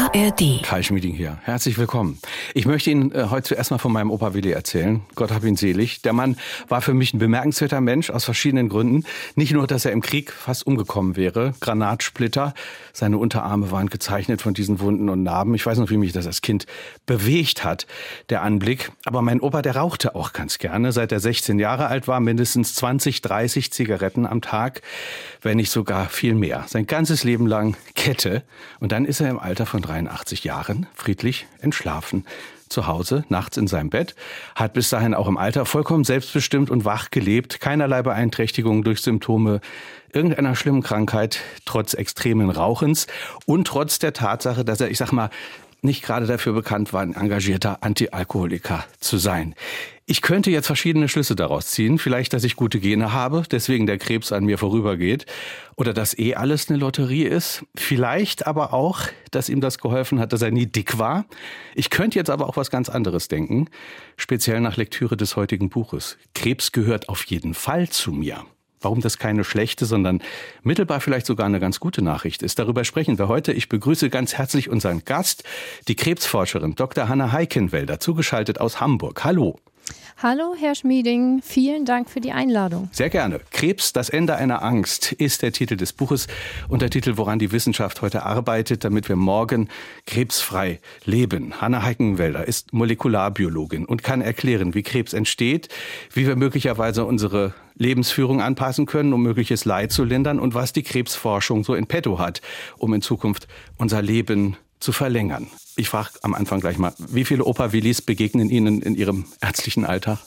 ARD. Kai Schmieding hier. Herzlich willkommen. Ich möchte Ihnen heute zuerst mal von meinem Opa Willi erzählen. Gott hab ihn selig. Der Mann war für mich ein bemerkenswerter Mensch aus verschiedenen Gründen. Nicht nur, dass er im Krieg fast umgekommen wäre. Granatsplitter. Seine Unterarme waren gezeichnet von diesen Wunden und Narben. Ich weiß noch, wie mich das als Kind bewegt hat, der Anblick. Aber mein Opa, der rauchte auch ganz gerne. Seit er 16 Jahre alt war, mindestens 20, 30 Zigaretten am Tag. Wenn nicht sogar viel mehr. Sein ganzes Leben lang Kette. Und dann ist er im Alter von 83 Jahren friedlich entschlafen. Zu Hause, nachts in seinem Bett, hat bis dahin auch im Alter vollkommen selbstbestimmt und wach gelebt, keinerlei Beeinträchtigung durch Symptome irgendeiner schlimmen Krankheit, trotz extremen Rauchens und trotz der Tatsache, dass er, ich sag mal, nicht gerade dafür bekannt war, ein engagierter Antialkoholiker zu sein. Ich könnte jetzt verschiedene Schlüsse daraus ziehen. Vielleicht, dass ich gute Gene habe, deswegen der Krebs an mir vorübergeht. Oder dass alles eine Lotterie ist. Vielleicht aber auch, dass ihm das geholfen hat, dass er nie dick war. Ich könnte jetzt aber auch was ganz anderes denken. Speziell nach Lektüre des heutigen Buches. Krebs gehört auf jeden Fall zu mir. Warum das keine schlechte, sondern mittelbar vielleicht sogar eine ganz gute Nachricht ist. Darüber sprechen wir heute. Ich begrüße ganz herzlich unseren Gast, die Krebsforscherin Dr. Hanna Heikenwälder, zugeschaltet aus Hamburg. Hallo. Hallo, Herr Schmieding. Vielen Dank für die Einladung. Sehr gerne. Krebs, das Ende einer Angst, ist der Titel des Buches und der Titel, woran die Wissenschaft heute arbeitet, damit wir morgen krebsfrei leben. Hanna Heikenwälder ist Molekularbiologin und kann erklären, wie Krebs entsteht, wie wir möglicherweise unsere Lebensführung anpassen können, um mögliches Leid zu lindern und was die Krebsforschung so in petto hat, um in Zukunft unser Leben zu verlängern. Ich frage am Anfang gleich mal, wie viele Opa Willis begegnen Ihnen in Ihrem ärztlichen Alltag?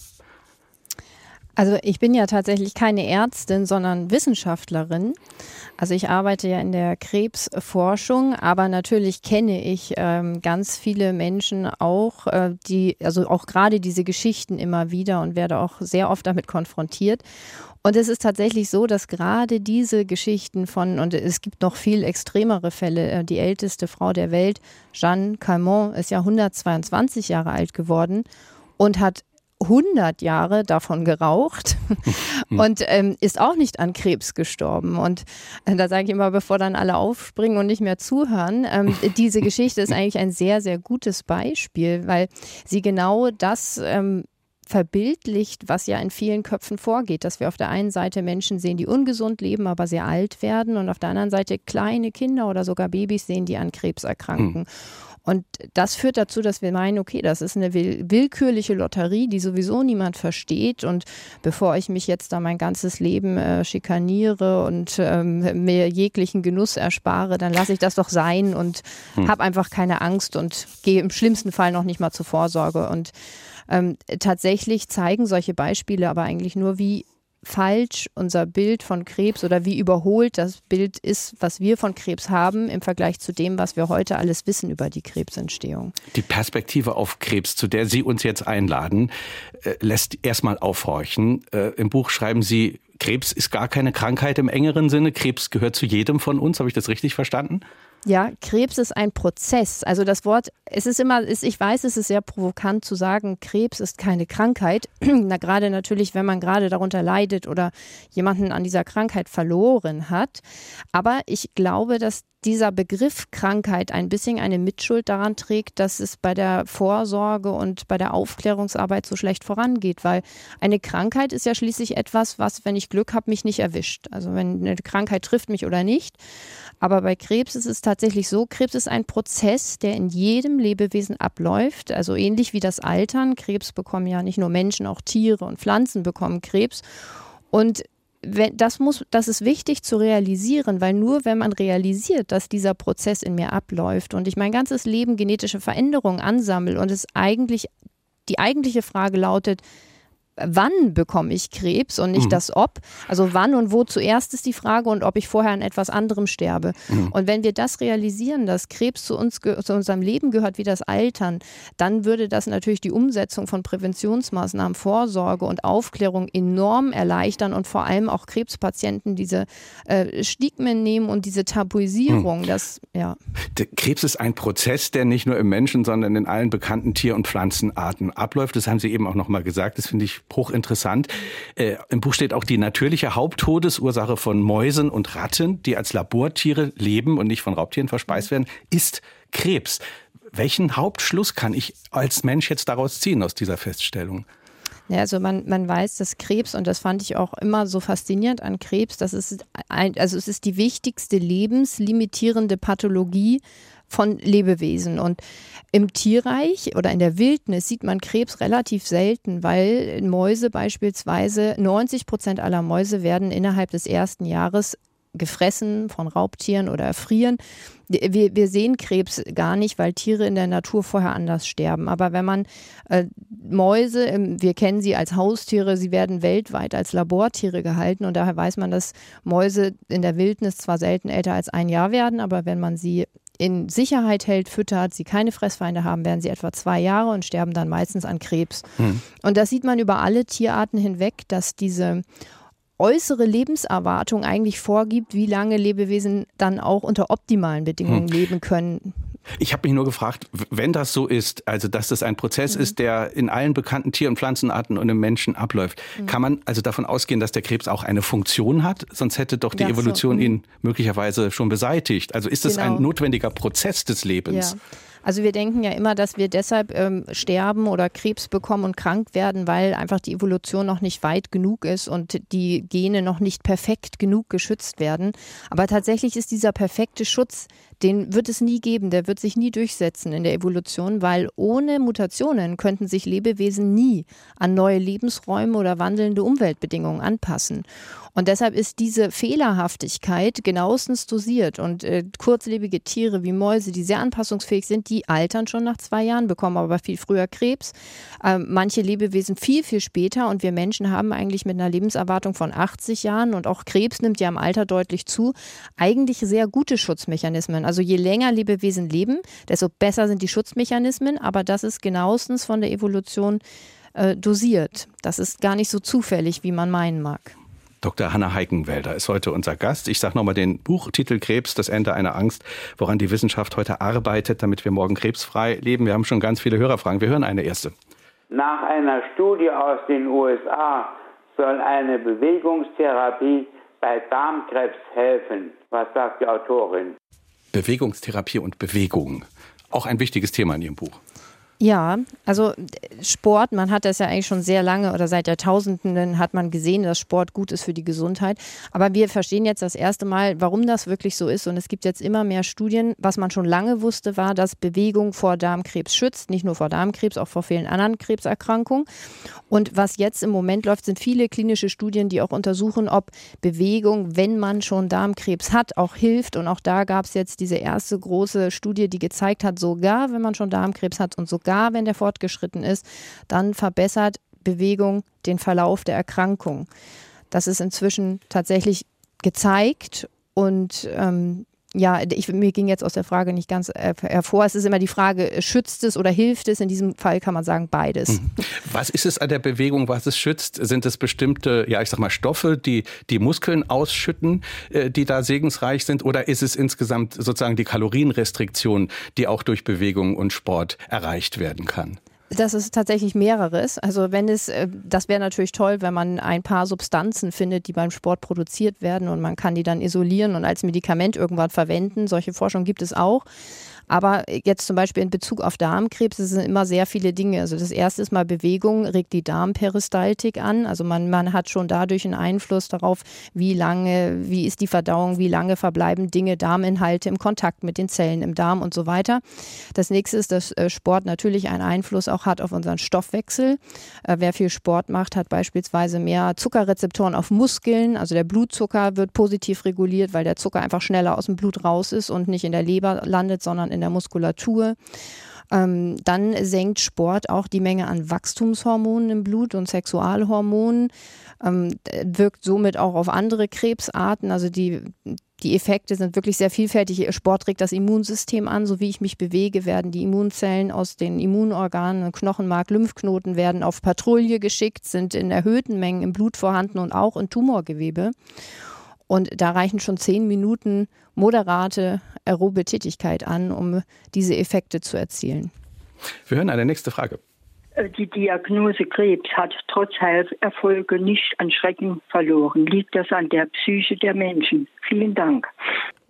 Also ich bin ja tatsächlich keine Ärztin, sondern Wissenschaftlerin. Also ich arbeite ja in der Krebsforschung, aber natürlich kenne ich ganz viele Menschen auch, also auch gerade diese Geschichten immer wieder und werde auch sehr oft damit konfrontiert. Und es ist tatsächlich so, dass gerade diese Geschichten und es gibt noch viel extremere Fälle, die älteste Frau der Welt, Jeanne Calment, ist ja 122 Jahre alt geworden und hat 100 Jahre davon geraucht und ist auch nicht an Krebs gestorben. Und da sage ich immer, bevor dann alle aufspringen und nicht mehr zuhören, diese Geschichte ist eigentlich ein sehr, sehr gutes Beispiel, weil sie genau das verbildlicht, was ja in vielen Köpfen vorgeht, dass wir auf der einen Seite Menschen sehen, die ungesund leben, aber sehr alt werden und auf der anderen Seite kleine Kinder oder sogar Babys sehen, die an Krebs erkranken. Und das führt dazu, dass wir meinen, okay, das ist eine willkürliche Lotterie, die sowieso niemand versteht. Und bevor ich mich jetzt da mein ganzes Leben schikaniere und mir jeglichen Genuss erspare, dann lasse ich das doch sein und habe einfach keine Angst und gehe im schlimmsten Fall noch nicht mal zur Vorsorge. Und tatsächlich zeigen solche Beispiele aber eigentlich nur, wie falsch unser Bild von Krebs oder wie überholt das Bild ist, was wir von Krebs haben im Vergleich zu dem, was wir heute alles wissen über die Krebsentstehung. Die Perspektive auf Krebs, zu der Sie uns jetzt einladen, lässt erstmal aufhorchen. Im Buch schreiben Sie, Krebs ist gar keine Krankheit im engeren Sinne. Krebs gehört zu jedem von uns. Habe ich das richtig verstanden? Ja, Krebs ist ein Prozess. Also das Wort, ich weiß, es ist sehr provokant zu sagen, Krebs ist keine Krankheit. Na, gerade natürlich, wenn man gerade darunter leidet oder jemanden an dieser Krankheit verloren hat. Aber ich glaube, dass dieser Begriff Krankheit ein bisschen eine Mitschuld daran trägt, dass es bei der Vorsorge und bei der Aufklärungsarbeit so schlecht vorangeht, weil eine Krankheit ist ja schließlich etwas, was, wenn ich Glück habe, mich nicht erwischt. Also wenn eine Krankheit trifft mich oder nicht. Aber bei Krebs ist es tatsächlich so, Krebs ist ein Prozess, der in jedem Lebewesen abläuft, also ähnlich wie das Altern. Krebs bekommen ja nicht nur Menschen, auch Tiere und Pflanzen bekommen Krebs. Und das ist wichtig zu realisieren, weil nur wenn man realisiert, dass dieser Prozess in mir abläuft und ich mein ganzes Leben genetische Veränderungen ansammle und die eigentliche Frage lautet, wann bekomme ich Krebs und nicht das Ob. Also wann und wo zuerst ist die Frage und ob ich vorher an etwas anderem sterbe. Und wenn wir das realisieren, dass Krebs zu unserem Leben gehört wie das Altern, dann würde das natürlich die Umsetzung von Präventionsmaßnahmen, Vorsorge und Aufklärung enorm erleichtern und vor allem auch Krebspatienten diese Stigmen nehmen und diese Tabuisierung. Krebs ist ein Prozess, der nicht nur im Menschen, sondern in allen bekannten Tier- und Pflanzenarten abläuft. Das haben Sie eben auch noch mal gesagt. Das finde ich hochinteressant. Im Buch steht auch die natürliche Haupttodesursache von Mäusen und Ratten, die als Labortiere leben und nicht von Raubtieren verspeist werden, ist Krebs. Welchen Hauptschluss kann ich als Mensch jetzt daraus ziehen aus dieser Feststellung? Ja, also man weiß, dass Krebs, und das fand ich auch immer so faszinierend an Krebs, es ist die wichtigste lebenslimitierende Pathologie von Lebewesen. Und im Tierreich oder in der Wildnis sieht man Krebs relativ selten, weil Mäuse beispielsweise, 90% aller Mäuse werden innerhalb des ersten Jahres gefressen von Raubtieren oder erfrieren. Wir sehen Krebs gar nicht, weil Tiere in der Natur vorher anders sterben. Aber wenn man Mäuse, wir kennen sie als Haustiere, sie werden weltweit als Labortiere gehalten und daher weiß man, dass Mäuse in der Wildnis zwar selten älter als 1 Jahr werden, aber wenn man sie in Sicherheit hält, füttert, sie keine Fressfeinde haben, werden sie etwa 2 Jahre und sterben dann meistens an Krebs. Und das sieht man über alle Tierarten hinweg, dass diese äußere Lebenserwartung eigentlich vorgibt, wie lange Lebewesen dann auch unter optimalen Bedingungen leben können. Ich habe mich nur gefragt, wenn das so ist, also dass das ein Prozess ist, der in allen bekannten Tier- und Pflanzenarten und im Menschen abläuft, kann man also davon ausgehen, dass der Krebs auch eine Funktion hat? Sonst hätte doch die Evolution ihn möglicherweise schon beseitigt. Also ist es ein notwendiger Prozess des Lebens? Ja. Also wir denken ja immer, dass wir deshalb sterben oder Krebs bekommen und krank werden, weil einfach die Evolution noch nicht weit genug ist und die Gene noch nicht perfekt genug geschützt werden. Aber tatsächlich ist dieser perfekte Schutz, den wird es nie geben, der wird sich nie durchsetzen in der Evolution, weil ohne Mutationen könnten sich Lebewesen nie an neue Lebensräume oder wandelnde Umweltbedingungen anpassen. Und deshalb ist diese Fehlerhaftigkeit genauestens dosiert. Und kurzlebige Tiere wie Mäuse, die sehr anpassungsfähig sind, die altern schon nach 2 Jahren, bekommen aber viel früher Krebs. Manche Lebewesen viel, viel später. Und wir Menschen haben eigentlich mit einer Lebenserwartung von 80 Jahren, und auch Krebs nimmt ja im Alter deutlich zu, eigentlich sehr gute Schutzmechanismen. Also je länger Lebewesen leben, desto besser sind die Schutzmechanismen. Aber das ist genauestens von der Evolution dosiert. Das ist gar nicht so zufällig, wie man meinen mag. Dr. Hanna Heikenwälder ist heute unser Gast. Ich sage nochmal den Buchtitel Krebs, das Ende einer Angst, woran die Wissenschaft heute arbeitet, damit wir morgen krebsfrei leben. Wir haben schon ganz viele Hörerfragen. Wir hören eine erste. Nach einer Studie aus den USA soll eine Bewegungstherapie bei Darmkrebs helfen. Was sagt die Autorin? Bewegungstherapie und Bewegung. Auch ein wichtiges Thema in Ihrem Buch. Ja, also Sport, man hat das ja eigentlich schon sehr lange oder seit Jahrtausenden hat man gesehen, dass Sport gut ist für die Gesundheit. Aber wir verstehen jetzt das erste Mal, warum das wirklich so ist. Und es gibt jetzt immer mehr Studien. Was man schon lange wusste, war, dass Bewegung vor Darmkrebs schützt. Nicht nur vor Darmkrebs, auch vor vielen anderen Krebserkrankungen. Und was jetzt im Moment läuft, sind viele klinische Studien, die auch untersuchen, ob Bewegung, wenn man schon Darmkrebs hat, auch hilft. Und auch da gab es jetzt diese erste große Studie, die gezeigt hat, sogar wenn man schon Darmkrebs hat und sogar wenn der fortgeschritten ist, dann verbessert Bewegung den Verlauf der Erkrankung. Das ist inzwischen tatsächlich gezeigt und mir ging jetzt aus der Frage nicht ganz hervor. Es ist immer die Frage, schützt es oder hilft es? In diesem Fall kann man sagen, beides. Was ist es an der Bewegung, was es schützt? Sind es bestimmte, Stoffe, die Muskeln ausschütten, die da segensreich sind? Oder ist es insgesamt sozusagen die Kalorienrestriktion, die auch durch Bewegung und Sport erreicht werden kann? Das ist tatsächlich mehreres. Also das wäre natürlich toll, wenn man ein paar Substanzen findet, die beim Sport produziert werden und man kann die dann isolieren und als Medikament irgendwann verwenden. Solche Forschung gibt es auch. Aber jetzt zum Beispiel in Bezug auf Darmkrebs, es sind immer sehr viele Dinge. Also das erste ist mal Bewegung, regt die Darmperistaltik an. Also man hat schon dadurch einen Einfluss darauf, wie ist die Verdauung, wie lange verbleiben Dinge, Darminhalte im Kontakt mit den Zellen im Darm und so weiter. Das nächste ist, dass Sport natürlich einen Einfluss auch hat auf unseren Stoffwechsel. Wer viel Sport macht, hat beispielsweise mehr Zuckerrezeptoren auf Muskeln. Also der Blutzucker wird positiv reguliert, weil der Zucker einfach schneller aus dem Blut raus ist und nicht in der Leber landet, sondern in der Muskulatur. Dann senkt Sport auch die Menge an Wachstumshormonen im Blut und Sexualhormonen, wirkt somit auch auf andere Krebsarten. Also die Effekte sind wirklich sehr vielfältig. Sport regt das Immunsystem an. So wie ich mich bewege, werden die Immunzellen aus den Immunorganen, Knochenmark, Lymphknoten werden auf Patrouille geschickt, sind in erhöhten Mengen im Blut vorhanden und auch in Tumorgewebe. Und da reichen schon 10 Minuten moderate aerobe Tätigkeit an, um diese Effekte zu erzielen. Wir hören eine nächste Frage. Die Diagnose Krebs hat trotz Heilerfolge nicht an Schrecken verloren. Liegt das an der Psyche der Menschen? Vielen Dank.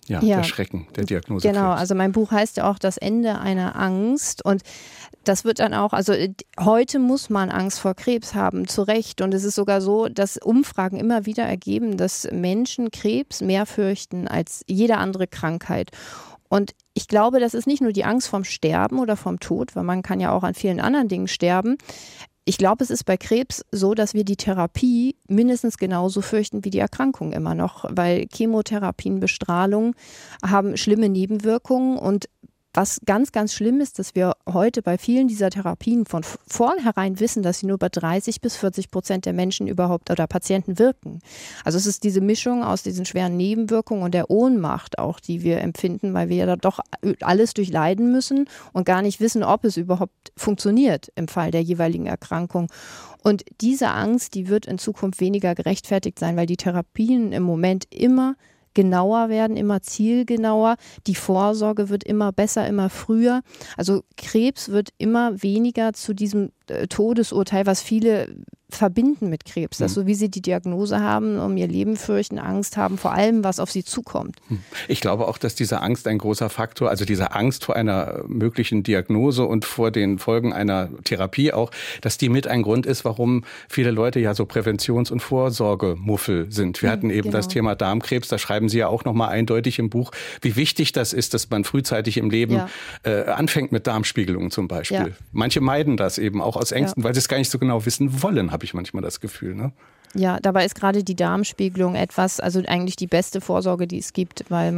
der Schrecken der Diagnose. Genau, Krebs. also mein Buch heißt ja auch Das Ende einer Angst und das wird dann auch, also heute muss man Angst vor Krebs haben, zu Recht. Und es ist sogar so, dass Umfragen immer wieder ergeben, dass Menschen Krebs mehr fürchten als jede andere Krankheit. Und ich glaube, das ist nicht nur die Angst vorm Sterben oder vom Tod, weil man kann ja auch an vielen anderen Dingen sterben. Ich glaube, es ist bei Krebs so, dass wir die Therapie mindestens genauso fürchten wie die Erkrankung immer noch, weil Chemotherapien, Bestrahlung haben schlimme Nebenwirkungen und was ganz, ganz schlimm ist, dass wir heute bei vielen dieser Therapien von vornherein wissen, dass sie nur bei 30-40% der Menschen überhaupt oder Patienten wirken. Also es ist diese Mischung aus diesen schweren Nebenwirkungen und der Ohnmacht auch, die wir empfinden, weil wir ja da doch alles durchleiden müssen und gar nicht wissen, ob es überhaupt funktioniert im Fall der jeweiligen Erkrankung. Und diese Angst, die wird in Zukunft weniger gerechtfertigt sein, weil die Therapien im Moment immer genauer werden, immer zielgenauer. Die Vorsorge wird immer besser, immer früher. Also Krebs wird immer weniger zu diesem Todesurteil, was viele verbinden mit Krebs, dass so wie sie die Diagnose haben, um ihr Leben fürchten, Angst haben, vor allem was auf sie zukommt. Ich glaube auch, dass diese Angst ein großer Faktor, also diese Angst vor einer möglichen Diagnose und vor den Folgen einer Therapie auch, dass die mit ein Grund ist, warum viele Leute ja so Präventions- und Vorsorgemuffel sind. Wir hatten eben das Thema Darmkrebs, da schreiben Sie ja auch nochmal eindeutig im Buch, wie wichtig das ist, dass man frühzeitig im Leben anfängt mit Darmspiegelungen zum Beispiel. Ja. Manche meiden das eben auch aus Ängsten, weil sie es gar nicht so genau wissen wollen, habe ich manchmal das Gefühl, ne? Ja, dabei ist gerade die Darmspiegelung etwas, also eigentlich die beste Vorsorge, die es gibt, weil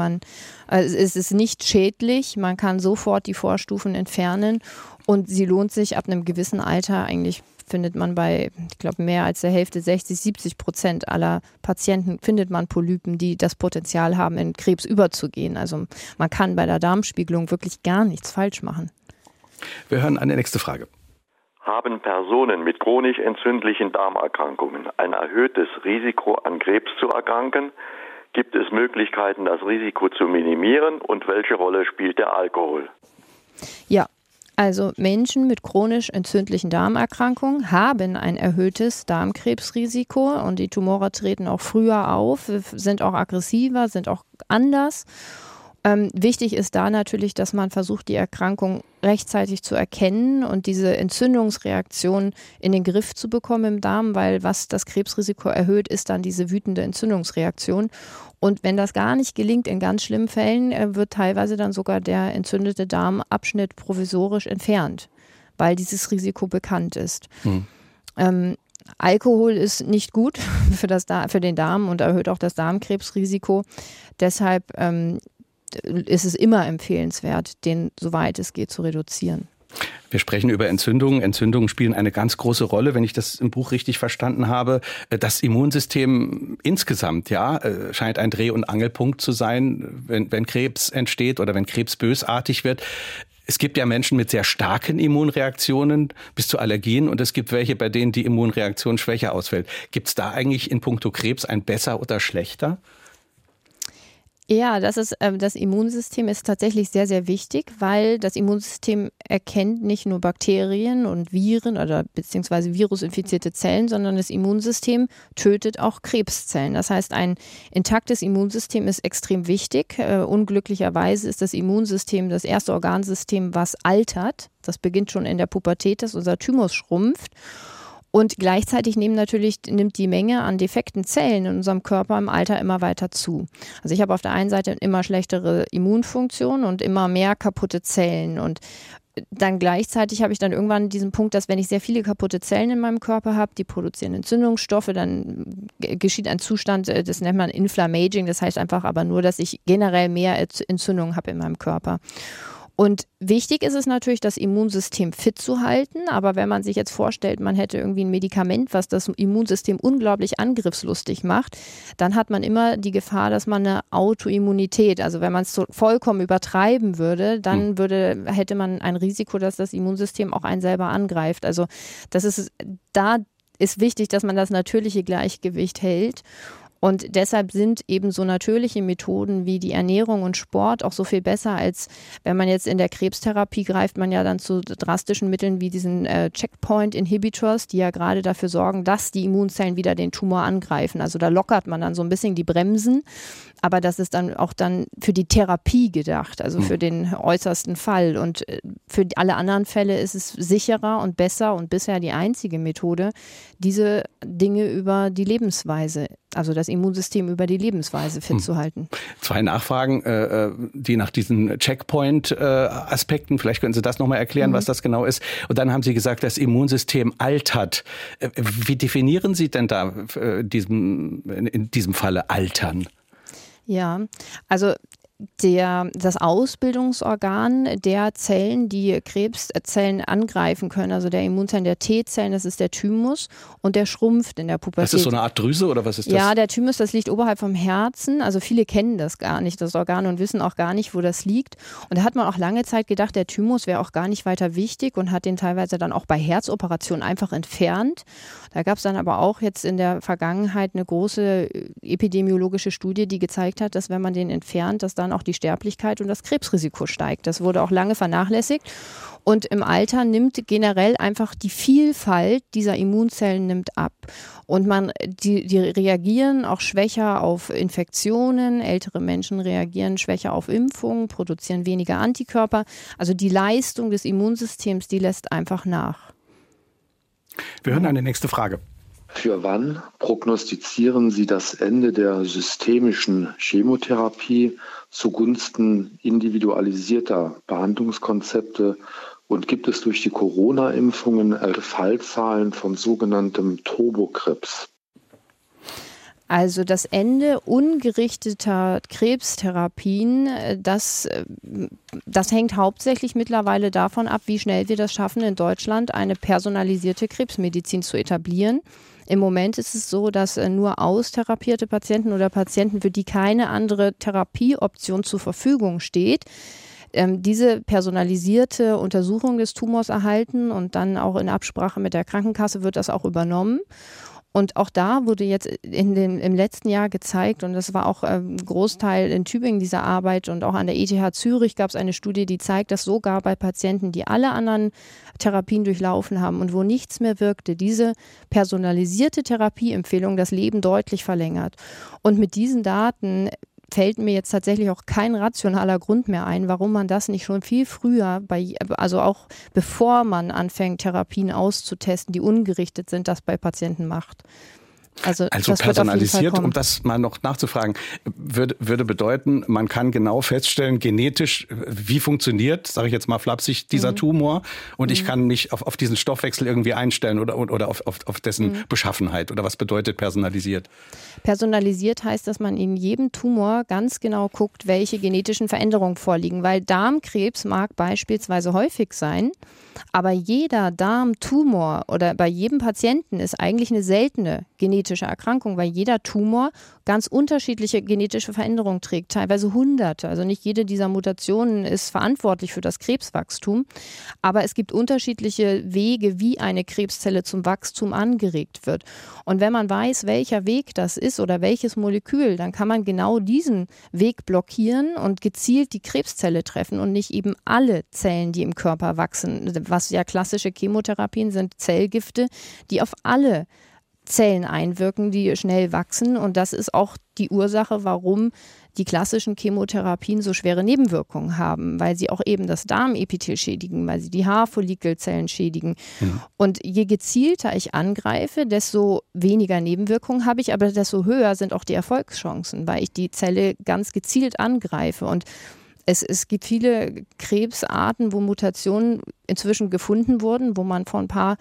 es ist nicht schädlich, man kann sofort die Vorstufen entfernen und sie lohnt sich ab einem gewissen Alter. Eigentlich findet man bei, ich glaube, mehr als der Hälfte, 60-70% aller Patienten findet man Polypen, die das Potenzial haben, in Krebs überzugehen. Also man kann bei der Darmspiegelung wirklich gar nichts falsch machen. Wir hören eine nächste Frage. Haben Personen mit chronisch entzündlichen Darmerkrankungen ein erhöhtes Risiko, an Krebs zu erkranken? Gibt es Möglichkeiten, das Risiko zu minimieren? Und welche Rolle spielt der Alkohol? Ja, also Menschen mit chronisch entzündlichen Darmerkrankungen haben ein erhöhtes Darmkrebsrisiko und die Tumore treten auch früher auf, sind auch aggressiver, sind auch anders. Wichtig ist da natürlich, dass man versucht, die Erkrankung rechtzeitig zu erkennen und diese Entzündungsreaktion in den Griff zu bekommen im Darm, weil was das Krebsrisiko erhöht, ist dann diese wütende Entzündungsreaktion. Und wenn das gar nicht gelingt, in ganz schlimmen Fällen, wird teilweise dann sogar der entzündete Darmabschnitt provisorisch entfernt, weil dieses Risiko bekannt ist. Alkohol ist nicht gut für den Darm und erhöht auch das Darmkrebsrisiko. Deshalb ist es immer empfehlenswert, den, soweit es geht, zu reduzieren. Wir sprechen über Entzündungen. Entzündungen spielen eine ganz große Rolle, wenn ich das im Buch richtig verstanden habe. Das Immunsystem insgesamt, scheint ein Dreh- und Angelpunkt zu sein, wenn Krebs entsteht oder wenn Krebs bösartig wird. Es gibt ja Menschen mit sehr starken Immunreaktionen bis zu Allergien und es gibt welche, bei denen die Immunreaktion schwächer ausfällt. Gibt es da eigentlich in puncto Krebs ein besser oder schlechter? Ja, das Immunsystem ist tatsächlich sehr, sehr wichtig, weil das Immunsystem erkennt nicht nur Bakterien und Viren oder beziehungsweise virusinfizierte Zellen, sondern das Immunsystem tötet auch Krebszellen. Das heißt, ein intaktes Immunsystem ist extrem wichtig. Unglücklicherweise ist das Immunsystem das erste Organsystem, was altert. Das beginnt schon in der Pubertät, dass unser Thymus schrumpft. Und gleichzeitig nimmt die Menge an defekten Zellen in unserem Körper im Alter immer weiter zu. Also ich habe auf der einen Seite immer schlechtere Immunfunktion und immer mehr kaputte Zellen. Und dann gleichzeitig habe ich dann irgendwann diesen Punkt, dass wenn ich sehr viele kaputte Zellen in meinem Körper habe, die produzieren Entzündungsstoffe, dann geschieht ein Zustand, das nennt man Inflammaging. Das heißt einfach aber nur, dass ich generell mehr Entzündungen habe in meinem Körper. Und wichtig ist es natürlich, das Immunsystem fit zu halten, aber wenn man sich jetzt vorstellt, man hätte irgendwie ein Medikament, was das Immunsystem unglaublich angriffslustig macht, dann hat man immer die Gefahr, dass man eine Autoimmunität, also wenn man es so vollkommen übertreiben würde, dann hätte man ein Risiko, dass das Immunsystem auch einen selber angreift. Also da ist wichtig, dass man das natürliche Gleichgewicht hält. Und deshalb sind eben so natürliche Methoden wie die Ernährung und Sport auch so viel besser, als wenn man jetzt in der Krebstherapie greift, man ja dann zu drastischen Mitteln wie diesen Checkpoint-Inhibitors, die ja gerade dafür sorgen, dass die Immunzellen wieder den Tumor angreifen. Also da lockert man dann so ein bisschen die Bremsen. aber das ist dann auch dann für die Therapie gedacht, also für den äußersten Fall. Und für alle anderen Fälle ist es sicherer und besser und bisher die einzige Methode, diese Dinge über die Lebensweise, also das Immunsystem über die Lebensweise fit zu halten. 2 Nachfragen, die nach diesen Checkpoint-Aspekten, vielleicht können Sie das nochmal erklären, was das genau ist. Und dann haben Sie gesagt, das Immunsystem altert. Wie definieren Sie denn da in diesem Falle altern? Ja, also das Ausbildungsorgan der Zellen, die Krebszellen angreifen können, also der Immunzellen, der T-Zellen, das ist der Thymus und der schrumpft in der Pubertät. Das ist so eine Art Drüse oder was ist das? Ja, der Thymus, das liegt oberhalb vom Herzen. Also viele kennen das gar nicht, das Organ, und wissen auch gar nicht, wo das liegt. Und da hat man auch lange Zeit gedacht, der Thymus wäre auch gar nicht weiter wichtig und hat den teilweise dann auch bei Herzoperationen einfach entfernt. Da gab es dann aber auch jetzt in der Vergangenheit eine große epidemiologische Studie, die gezeigt hat, dass wenn man den entfernt, dass dann auch die Sterblichkeit und das Krebsrisiko steigt. Das wurde auch lange vernachlässigt. Und im Alter nimmt generell einfach die Vielfalt dieser Immunzellen nimmt ab. Und die reagieren auch schwächer auf Infektionen. Ältere Menschen reagieren schwächer auf Impfungen, produzieren weniger Antikörper. Also die Leistung des Immunsystems, die lässt einfach nach. Wir hören eine nächste Frage. Für wann prognostizieren Sie das Ende der systemischen Chemotherapie zugunsten individualisierter Behandlungskonzepte? Und gibt es durch die Corona-Impfungen Fallzahlen von sogenanntem Turbokrebs? Also das Ende ungerichteter Krebstherapien, das hängt hauptsächlich mittlerweile davon ab, wie schnell wir das schaffen, in Deutschland eine personalisierte Krebsmedizin zu etablieren. Im Moment ist es so, dass nur austherapierte Patienten oder Patienten, für die keine andere Therapieoption zur Verfügung steht, diese personalisierte Untersuchung des Tumors erhalten, und dann auch in Absprache mit der Krankenkasse wird das auch übernommen. Und auch da wurde jetzt im letzten Jahr gezeigt, und das war auch ein Großteil in Tübingen dieser Arbeit und auch an der ETH Zürich gab es eine Studie, die zeigt, dass sogar bei Patienten, die alle anderen Therapien durchlaufen haben und wo nichts mehr wirkte, diese personalisierte Therapieempfehlung das Leben deutlich verlängert. Und mit diesen Daten fällt mir jetzt tatsächlich auch kein rationaler Grund mehr ein, warum man das nicht schon viel früher, also auch bevor man anfängt, Therapien auszutesten, die ungerichtet sind, das bei Patienten macht. Also das personalisiert, um das mal noch nachzufragen, würde bedeuten, man kann genau feststellen, genetisch, wie funktioniert, sage ich jetzt mal flapsig, dieser Tumor, und ich kann mich auf diesen Stoffwechsel irgendwie einstellen oder auf dessen Beschaffenheit. Oder was bedeutet personalisiert? Personalisiert heißt, dass man in jedem Tumor ganz genau guckt, welche genetischen Veränderungen vorliegen, weil Darmkrebs mag beispielsweise häufig sein, aber jeder Darmtumor oder bei jedem Patienten ist eigentlich eine seltene genetische Erkrankung, weil jeder Tumor ganz unterschiedliche genetische Veränderungen trägt, teilweise Hunderte. Also nicht jede dieser Mutationen ist verantwortlich für das Krebswachstum, aber es gibt unterschiedliche Wege, wie eine Krebszelle zum Wachstum angeregt wird. Und wenn man weiß, welcher Weg das ist oder welches Molekül, dann kann man genau diesen Weg blockieren und gezielt die Krebszelle treffen und nicht eben alle Zellen, die im Körper wachsen. Was ja klassische Chemotherapien sind, Zellgifte, die auf alle Zellen einwirken, die schnell wachsen. Und das ist auch die Ursache, warum die klassischen Chemotherapien so schwere Nebenwirkungen haben, weil sie auch eben das Darmepithel schädigen, weil sie die Haarfollikelzellen schädigen. Und je gezielter ich angreife, desto weniger Nebenwirkungen habe ich, aber desto höher sind auch die Erfolgschancen, weil ich die Zelle ganz gezielt angreife. Und es gibt viele Krebsarten, wo Mutationen inzwischen gefunden wurden, wo man vor ein paar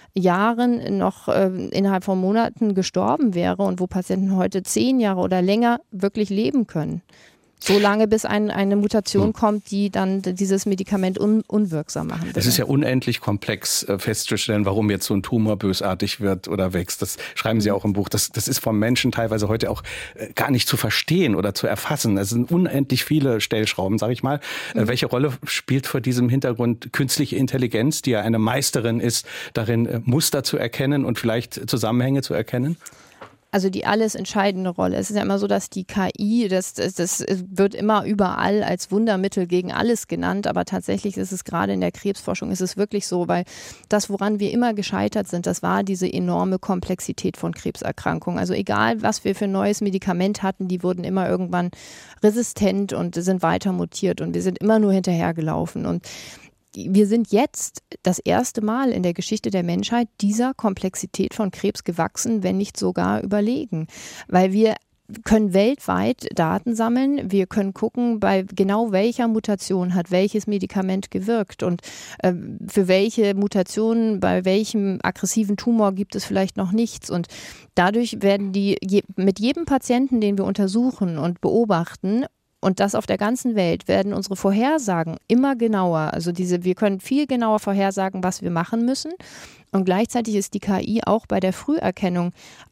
Jahren noch innerhalb von Monaten gestorben wäre und wo Patienten heute 10 Jahre oder länger wirklich leben können. So lange, bis eine Mutation kommt, die dann dieses Medikament unwirksam machen würde. Es ist ja unendlich komplex festzustellen, warum jetzt so ein Tumor bösartig wird oder wächst. Das schreiben Sie auch im Buch. Das ist vom Menschen teilweise heute auch gar nicht zu verstehen oder zu erfassen. Es sind unendlich viele Stellschrauben, sage ich mal. Welche Rolle spielt vor diesem Hintergrund künstliche Intelligenz, die ja eine Meisterin ist, darin Muster zu erkennen und vielleicht Zusammenhänge zu erkennen? Also die alles entscheidende Rolle. Es ist ja immer so, dass die KI, das wird immer überall als Wundermittel gegen alles genannt, aber tatsächlich ist es gerade in der Krebsforschung ist es wirklich so, weil das, woran wir immer gescheitert sind, das war diese enorme Komplexität von Krebserkrankungen. Also egal, was wir für ein neues Medikament hatten, die wurden immer irgendwann resistent und sind weiter mutiert und wir sind immer nur hinterhergelaufen. Und wir sind jetzt das erste Mal in der Geschichte der Menschheit dieser Komplexität von Krebs gewachsen, wenn nicht sogar überlegen. Weil wir können weltweit Daten sammeln, wir können gucken, bei genau welcher Mutation hat welches Medikament gewirkt und für welche Mutationen, bei welchem aggressiven Tumor gibt es vielleicht noch nichts. Und dadurch werden mit jedem Patienten, den wir untersuchen und beobachten, und das auf der ganzen Welt, werden unsere Vorhersagen immer genauer. Also wir können viel genauer vorhersagen, was wir machen müssen. Und gleichzeitig ist die KI auch bei der Früherkennung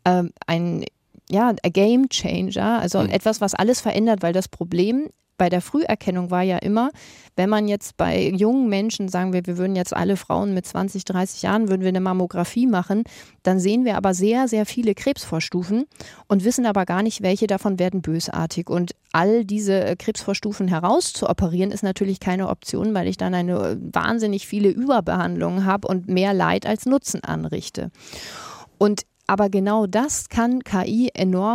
ein Game Changer, also etwas, was alles verändert, weil das Problem bei der Früherkennung war ja immer, wenn man jetzt bei jungen Menschen, sagen wir würden jetzt alle Frauen mit 20, 30 Jahren, würden wir eine Mammographie machen, dann sehen wir aber sehr, sehr viele Krebsvorstufen und wissen aber gar nicht, welche davon werden bösartig. Und all diese Krebsvorstufen herauszuoperieren, ist natürlich keine Option, weil ich dann eine wahnsinnig viele Überbehandlungen habe und mehr Leid als Nutzen anrichte. Aber genau das kann KI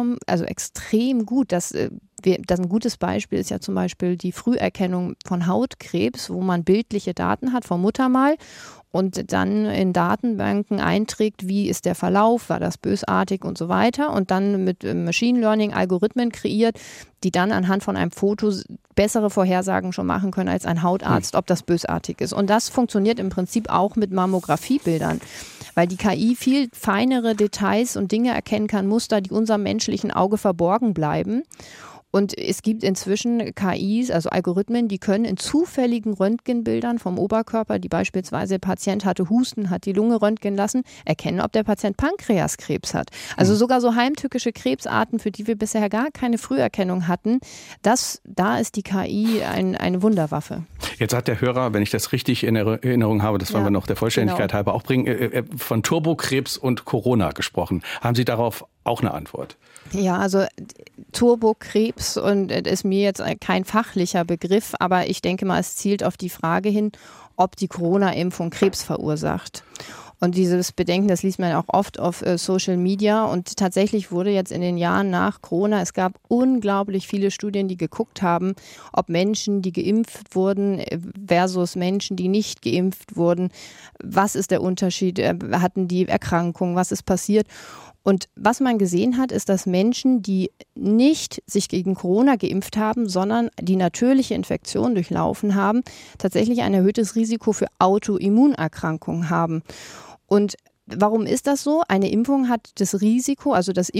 extrem gut. Ein gutes Beispiel ist ja zum Beispiel die Früherkennung von Hautkrebs, wo man bildliche Daten hat vom Muttermal und dann in Datenbanken einträgt, wie ist der Verlauf, war das bösartig und so weiter und dann mit Machine Learning Algorithmen kreiert, die dann anhand von einem Foto bessere Vorhersagen schon machen können als ein Hautarzt, ob das bösartig ist. Und das funktioniert im Prinzip auch mit Mammografiebildern, weil die KI viel feinere Details und Dinge erkennen kann, Muster, die unserem menschlichen Auge verborgen bleiben. Und es gibt inzwischen KIs, also Algorithmen, die können in zufälligen Röntgenbildern vom Oberkörper, die beispielsweise der Patient hatte Husten, hat die Lunge röntgen lassen, erkennen, ob der Patient Pankreaskrebs hat. Also sogar so heimtückische Krebsarten, für die wir bisher gar keine Früherkennung hatten, da ist die KI eine Wunderwaffe. Jetzt hat der Hörer, wenn ich das richtig in Erinnerung habe, das wollen wir noch der Vollständigkeit halber auch bringen, von Turbokrebs und Corona gesprochen. Haben Sie darauf auch eine Antwort? Ja, also Turbokrebs und ist mir jetzt kein fachlicher Begriff, aber ich denke mal, es zielt auf die Frage hin, ob die Corona-Impfung Krebs verursacht. Und dieses Bedenken, das liest man auch oft auf Social Media und tatsächlich wurde jetzt in den Jahren nach Corona, es gab unglaublich viele Studien, die geguckt haben, ob Menschen, die geimpft wurden versus Menschen, die nicht geimpft wurden, was ist der Unterschied, hatten die Erkrankung, was ist passiert? Und was man gesehen hat, ist, dass Menschen, die nicht sich gegen Corona geimpft haben, sondern die natürliche Infektion durchlaufen haben, tatsächlich ein erhöhtes Risiko für Autoimmunerkrankungen haben. Und warum ist das so? Eine Impfung hat das Risiko, also das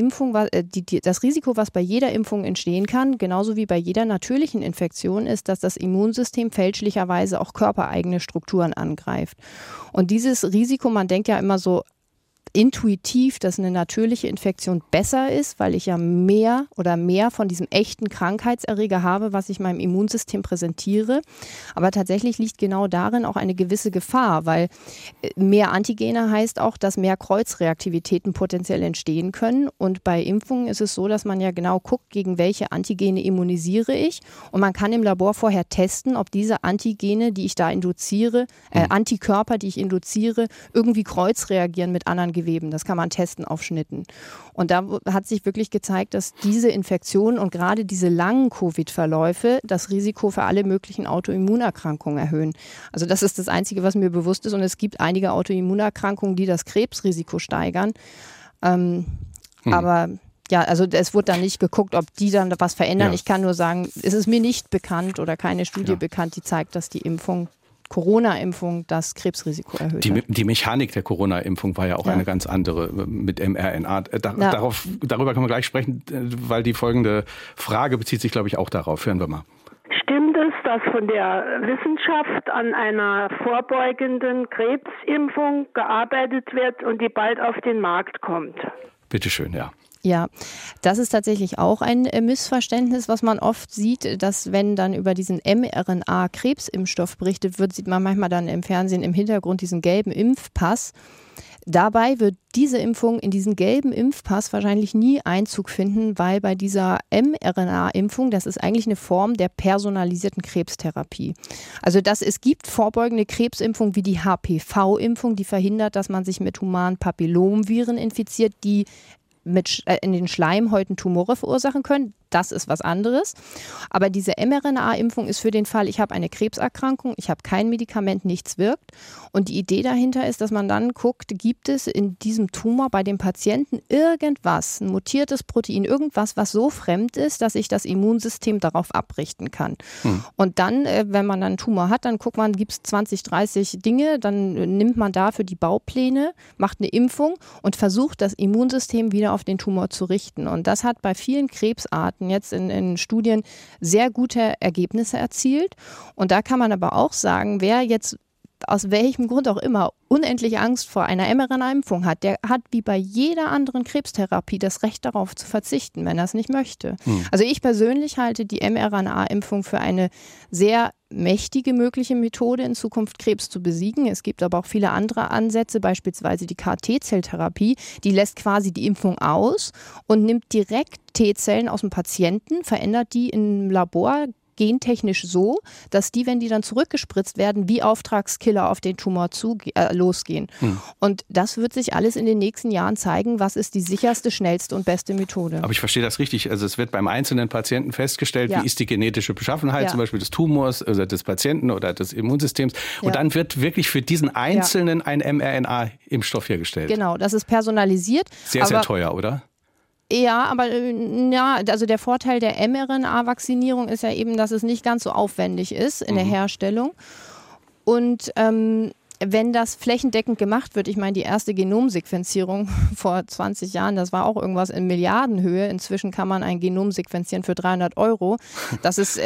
Risiko, was bei jeder Impfung entstehen kann, genauso wie bei jeder natürlichen Infektion, ist, dass das Immunsystem fälschlicherweise auch körpereigene Strukturen angreift. Und dieses Risiko, man denkt ja immer so intuitiv, dass eine natürliche Infektion besser ist, weil ich ja mehr von diesem echten Krankheitserreger habe, was ich meinem Immunsystem präsentiere. Aber tatsächlich liegt genau darin auch eine gewisse Gefahr, weil mehr Antigene heißt auch, dass mehr Kreuzreaktivitäten potenziell entstehen können. Und bei Impfungen ist es so, dass man ja genau guckt, gegen welche Antigene immunisiere ich. Und man kann im Labor vorher testen, ob diese Antigene, die ich da induziere, Antikörper, die ich induziere, irgendwie kreuzreagieren mit anderen Geweben. Das kann man testen auf Schnitten. Und da hat sich wirklich gezeigt, dass diese Infektionen und gerade diese langen Covid-Verläufe das Risiko für alle möglichen Autoimmunerkrankungen erhöhen. Also das ist das Einzige, was mir bewusst ist. Und es gibt einige Autoimmunerkrankungen, die das Krebsrisiko steigern. Aber ja, also es wurde dann nicht geguckt, ob die dann was verändern. Ja. Ich kann nur sagen, es ist mir nicht bekannt oder keine Studie bekannt, die zeigt, dass die Corona-Impfung das Krebsrisiko erhöht hat. Die Mechanik der Corona-Impfung war ja auch eine ganz andere mit mRNA. Darüber können wir gleich sprechen, weil die folgende Frage bezieht sich, glaube ich, auch darauf. Hören wir mal. Stimmt es, dass von der Wissenschaft an einer vorbeugenden Krebsimpfung gearbeitet wird und die bald auf den Markt kommt? Bitte schön, ja. Ja, das ist tatsächlich auch ein Missverständnis, was man oft sieht, dass wenn dann über diesen mRNA-Krebsimpfstoff berichtet wird, sieht man manchmal dann im Fernsehen im Hintergrund diesen gelben Impfpass. Dabei wird diese Impfung in diesen gelben Impfpass wahrscheinlich nie Einzug finden, weil bei dieser mRNA-Impfung, das ist eigentlich eine Form der personalisierten Krebstherapie. Also es gibt vorbeugende Krebsimpfungen wie die HPV-Impfung, die verhindert, dass man sich mit humanen Papillomviren infiziert, die in den Schleimhäuten Tumore verursachen können. Das ist was anderes. Aber diese mRNA-Impfung ist für den Fall, ich habe eine Krebserkrankung, ich habe kein Medikament, nichts wirkt. Und die Idee dahinter ist, dass man dann guckt, gibt es in diesem Tumor bei dem Patienten irgendwas, ein mutiertes Protein, irgendwas, was so fremd ist, dass ich das Immunsystem darauf abrichten kann. Und dann, wenn man dann einen Tumor hat, dann guckt man, gibt es 20, 30 Dinge, dann nimmt man dafür die Baupläne, macht eine Impfung und versucht, das Immunsystem wieder auf den Tumor zu richten. Und das hat bei vielen Krebsarten jetzt in Studien sehr gute Ergebnisse erzielt. Und da kann man aber auch sagen, wer jetzt aus welchem Grund auch immer unendlich Angst vor einer mRNA-Impfung hat, der hat wie bei jeder anderen Krebstherapie das Recht darauf zu verzichten, wenn er es nicht möchte. Also ich persönlich halte die mRNA-Impfung für eine sehr mächtige mögliche Methode, in Zukunft Krebs zu besiegen. Es gibt aber auch viele andere Ansätze, beispielsweise die CAR-T-Zelltherapie, die lässt quasi die Impfung aus und nimmt direkt T-Zellen aus dem Patienten, verändert die im Labor gentechnisch so, dass die, wenn die dann zurückgespritzt werden, wie Auftragskiller auf den Tumor losgehen. Und das wird sich alles in den nächsten Jahren zeigen, was ist die sicherste, schnellste und beste Methode. Aber ich verstehe das richtig. Also es wird beim einzelnen Patienten festgestellt, wie ist die genetische Beschaffenheit zum Beispiel des Tumors oder des Patienten oder des Immunsystems. Und dann wird wirklich für diesen Einzelnen ein mRNA-Impfstoff hergestellt. Genau, das ist personalisiert. Sehr teuer, oder? Ja, aber also der Vorteil der mRNA-Vaccinierung ist ja eben, dass es nicht ganz so aufwendig ist in der Herstellung. Und wenn das flächendeckend gemacht wird, ich meine, die erste Genomsequenzierung vor 20 Jahren, das war auch irgendwas in Milliardenhöhe. Inzwischen kann man ein Genom sequenzieren für 300 €. Das ist,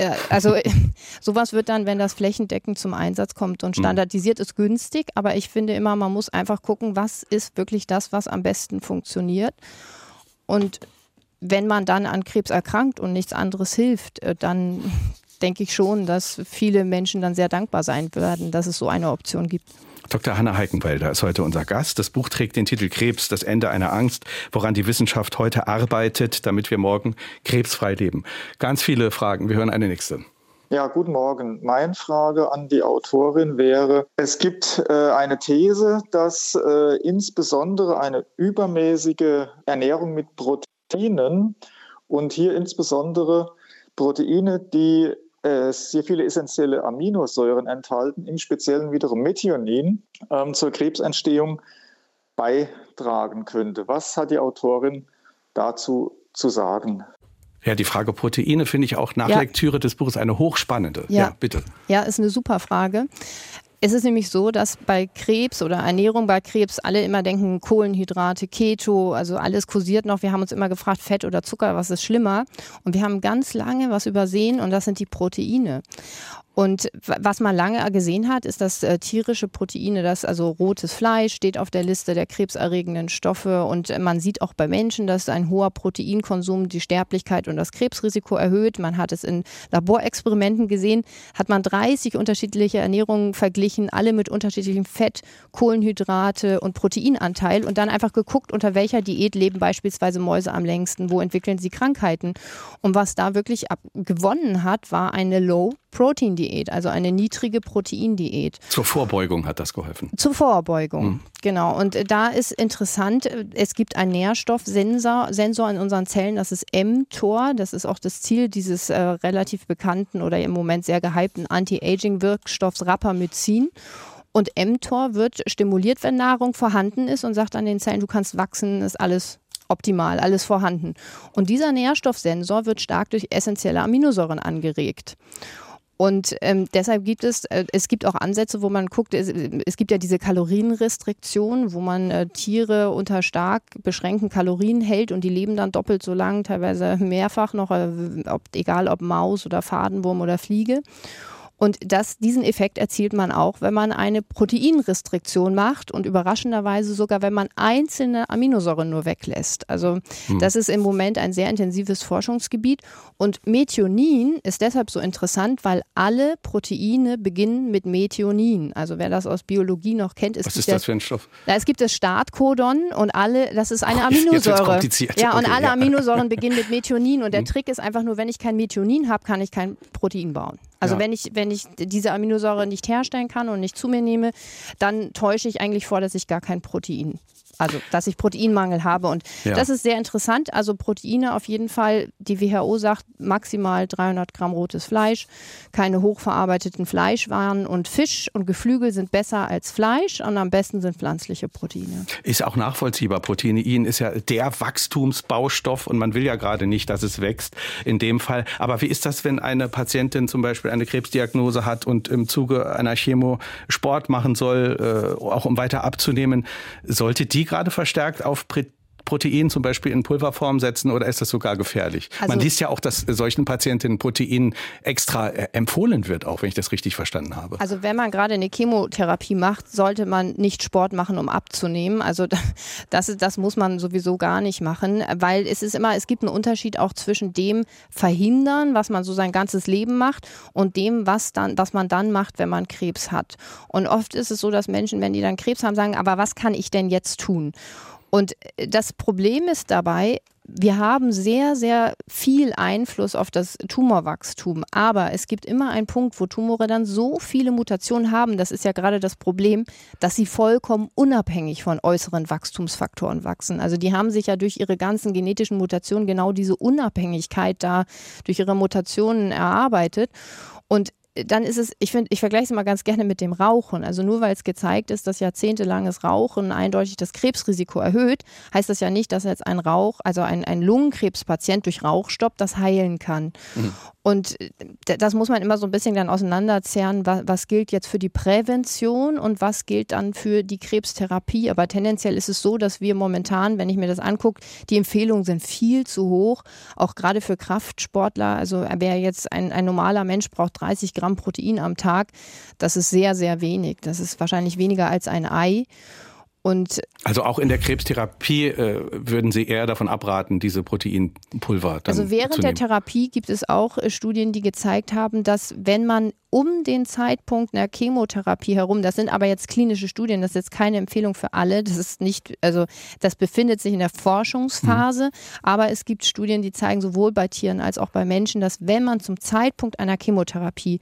sowas wird dann, wenn das flächendeckend zum Einsatz kommt und standardisiert ist, günstig. Aber ich finde immer, man muss einfach gucken, was ist wirklich das, was am besten funktioniert. Und wenn man dann an Krebs erkrankt und nichts anderes hilft, dann denke ich schon, dass viele Menschen dann sehr dankbar sein werden, dass es so eine Option gibt. Dr. Hanna Heikenwälder ist heute unser Gast. Das Buch trägt den Titel Krebs, das Ende einer Angst, woran die Wissenschaft heute arbeitet, damit wir morgen krebsfrei leben. Ganz viele Fragen. Wir hören eine nächste. Ja, guten Morgen. Meine Frage an die Autorin wäre, es gibt eine These, dass insbesondere eine übermäßige Ernährung mit Proteinen und hier insbesondere Proteine, die sehr viele essentielle Aminosäuren enthalten, im Speziellen wiederum Methionin, zur Krebsentstehung beitragen könnte. Was hat die Autorin dazu zu sagen? Ja, die Frage Proteine finde ich auch nach Lektüre des Buches eine hochspannende. Ja, bitte. Ja, ist eine super Frage. Es ist nämlich so, dass bei Krebs oder Ernährung bei Krebs alle immer denken, Kohlenhydrate, Keto, also alles kursiert noch. Wir haben uns immer gefragt, Fett oder Zucker, was ist schlimmer? Und wir haben ganz lange was übersehen und das sind die Proteine. Und was man lange gesehen hat, ist, dass tierische Proteine, das also rotes Fleisch steht auf der Liste der krebserregenden Stoffe und man sieht auch bei Menschen, dass ein hoher Proteinkonsum die Sterblichkeit und das Krebsrisiko erhöht. Man hat es in Laborexperimenten gesehen, hat man 30 unterschiedliche Ernährungen verglichen, alle mit unterschiedlichem Fett, Kohlenhydrate und Proteinanteil und dann einfach geguckt, unter welcher Diät leben beispielsweise Mäuse am längsten, wo entwickeln sie Krankheiten. Und was da wirklich gewonnen hat, war eine Low-Protein-Diät, also eine niedrige Proteindiät. Zur Vorbeugung hat das geholfen. Zur Vorbeugung, genau. Und da ist interessant, es gibt einen Nährstoffsensor in unseren Zellen, das ist mTOR. Das ist auch das Ziel dieses relativ bekannten oder im Moment sehr gehypten Anti-Aging-Wirkstoffs Rapamycin. Und mTOR wird stimuliert, wenn Nahrung vorhanden ist und sagt an den Zellen, du kannst wachsen, ist alles optimal, alles vorhanden. Und dieser Nährstoffsensor wird stark durch essentielle Aminosäuren angeregt. Und deshalb gibt es gibt auch Ansätze, wo man guckt, es gibt ja diese Kalorienrestriktion, wo man Tiere unter stark beschränkten Kalorien hält und die leben dann doppelt so lang, teilweise mehrfach noch, egal ob Maus oder Fadenwurm oder Fliege. Und diesen Effekt erzielt man auch, wenn man eine Proteinrestriktion macht und überraschenderweise sogar, wenn man einzelne Aminosäuren nur weglässt. Also das ist im Moment ein sehr intensives Forschungsgebiet. Und Methionin ist deshalb so interessant, weil alle Proteine beginnen mit Methionin. Also wer das aus Biologie noch kennt, was ist das für ein Stoff? Es gibt das Startcodon und das ist eine Aminosäure. Jetzt wird's kompliziert. Ja, und alle Aminosäuren beginnen mit Methionin. Und der Trick ist einfach nur, wenn ich kein Methionin habe, kann ich kein Protein bauen. Also wenn ich diese Aminosäure nicht herstellen kann und nicht zu mir nehme, dann täusche ich eigentlich vor, dass ich gar kein Protein, also dass ich Proteinmangel habe. Und das ist sehr interessant. Also Proteine auf jeden Fall, die WHO sagt, maximal 300 Gramm rotes Fleisch, keine hochverarbeiteten Fleischwaren und Fisch und Geflügel sind besser als Fleisch und am besten sind pflanzliche Proteine. Ist auch nachvollziehbar. Protein ist ja der Wachstumsbaustoff und man will ja gerade nicht, dass es wächst in dem Fall. Aber wie ist das, wenn eine Patientin zum Beispiel eine Krebsdiagnose hat und im Zuge einer Chemo Sport machen soll, auch um weiter abzunehmen? Sollte die gerade verstärkt auf Protein zum Beispiel in Pulverform setzen oder ist das sogar gefährlich? Man liest ja auch, dass solchen Patientinnen Protein extra empfohlen wird, auch wenn ich das richtig verstanden habe. Also wenn man gerade eine Chemotherapie macht, sollte man nicht Sport machen, um abzunehmen. Also das muss man sowieso gar nicht machen, weil es gibt einen Unterschied auch zwischen dem Verhindern, was man so sein ganzes Leben macht und dem, was man dann macht, wenn man Krebs hat. Und oft ist es so, dass Menschen, wenn die dann Krebs haben, sagen, aber was kann ich denn jetzt tun? Und das Problem ist dabei, wir haben sehr, sehr viel Einfluss auf das Tumorwachstum. Aber es gibt immer einen Punkt, wo Tumore dann so viele Mutationen haben, das ist ja gerade das Problem, dass sie vollkommen unabhängig von äußeren Wachstumsfaktoren wachsen. Also die haben sich ja durch ihre ganzen genetischen Mutationen genau diese Unabhängigkeit da durch ihre Mutationen erarbeitet. Und dann ist es, ich vergleiche es immer ganz gerne mit dem Rauchen. Also nur weil es gezeigt ist, dass jahrzehntelanges Rauchen eindeutig das Krebsrisiko erhöht, heißt das ja nicht, dass jetzt ein Lungenkrebspatient durch Rauchstopp das heilen kann. Mhm. Und das muss man immer so ein bisschen dann auseinanderzerren, was gilt jetzt für die Prävention und was gilt dann für die Krebstherapie. Aber tendenziell ist es so, dass wir momentan, wenn ich mir das angucke, die Empfehlungen sind viel zu hoch, auch gerade für Kraftsportler. Also wer jetzt ein normaler Mensch braucht 30 Gramm Protein am Tag, das ist sehr, sehr wenig. Das ist wahrscheinlich weniger als ein Ei. Also auch in der Krebstherapie würden Sie eher davon abraten, diese Proteinpulver dann zu nehmen? Also während der Therapie gibt es auch Studien, die gezeigt haben, dass wenn man um den Zeitpunkt einer Chemotherapie herum, das sind aber jetzt klinische Studien, das ist jetzt keine Empfehlung für alle, das befindet sich in der Forschungsphase, aber es gibt Studien, die zeigen sowohl bei Tieren als auch bei Menschen, dass wenn man zum Zeitpunkt einer Chemotherapie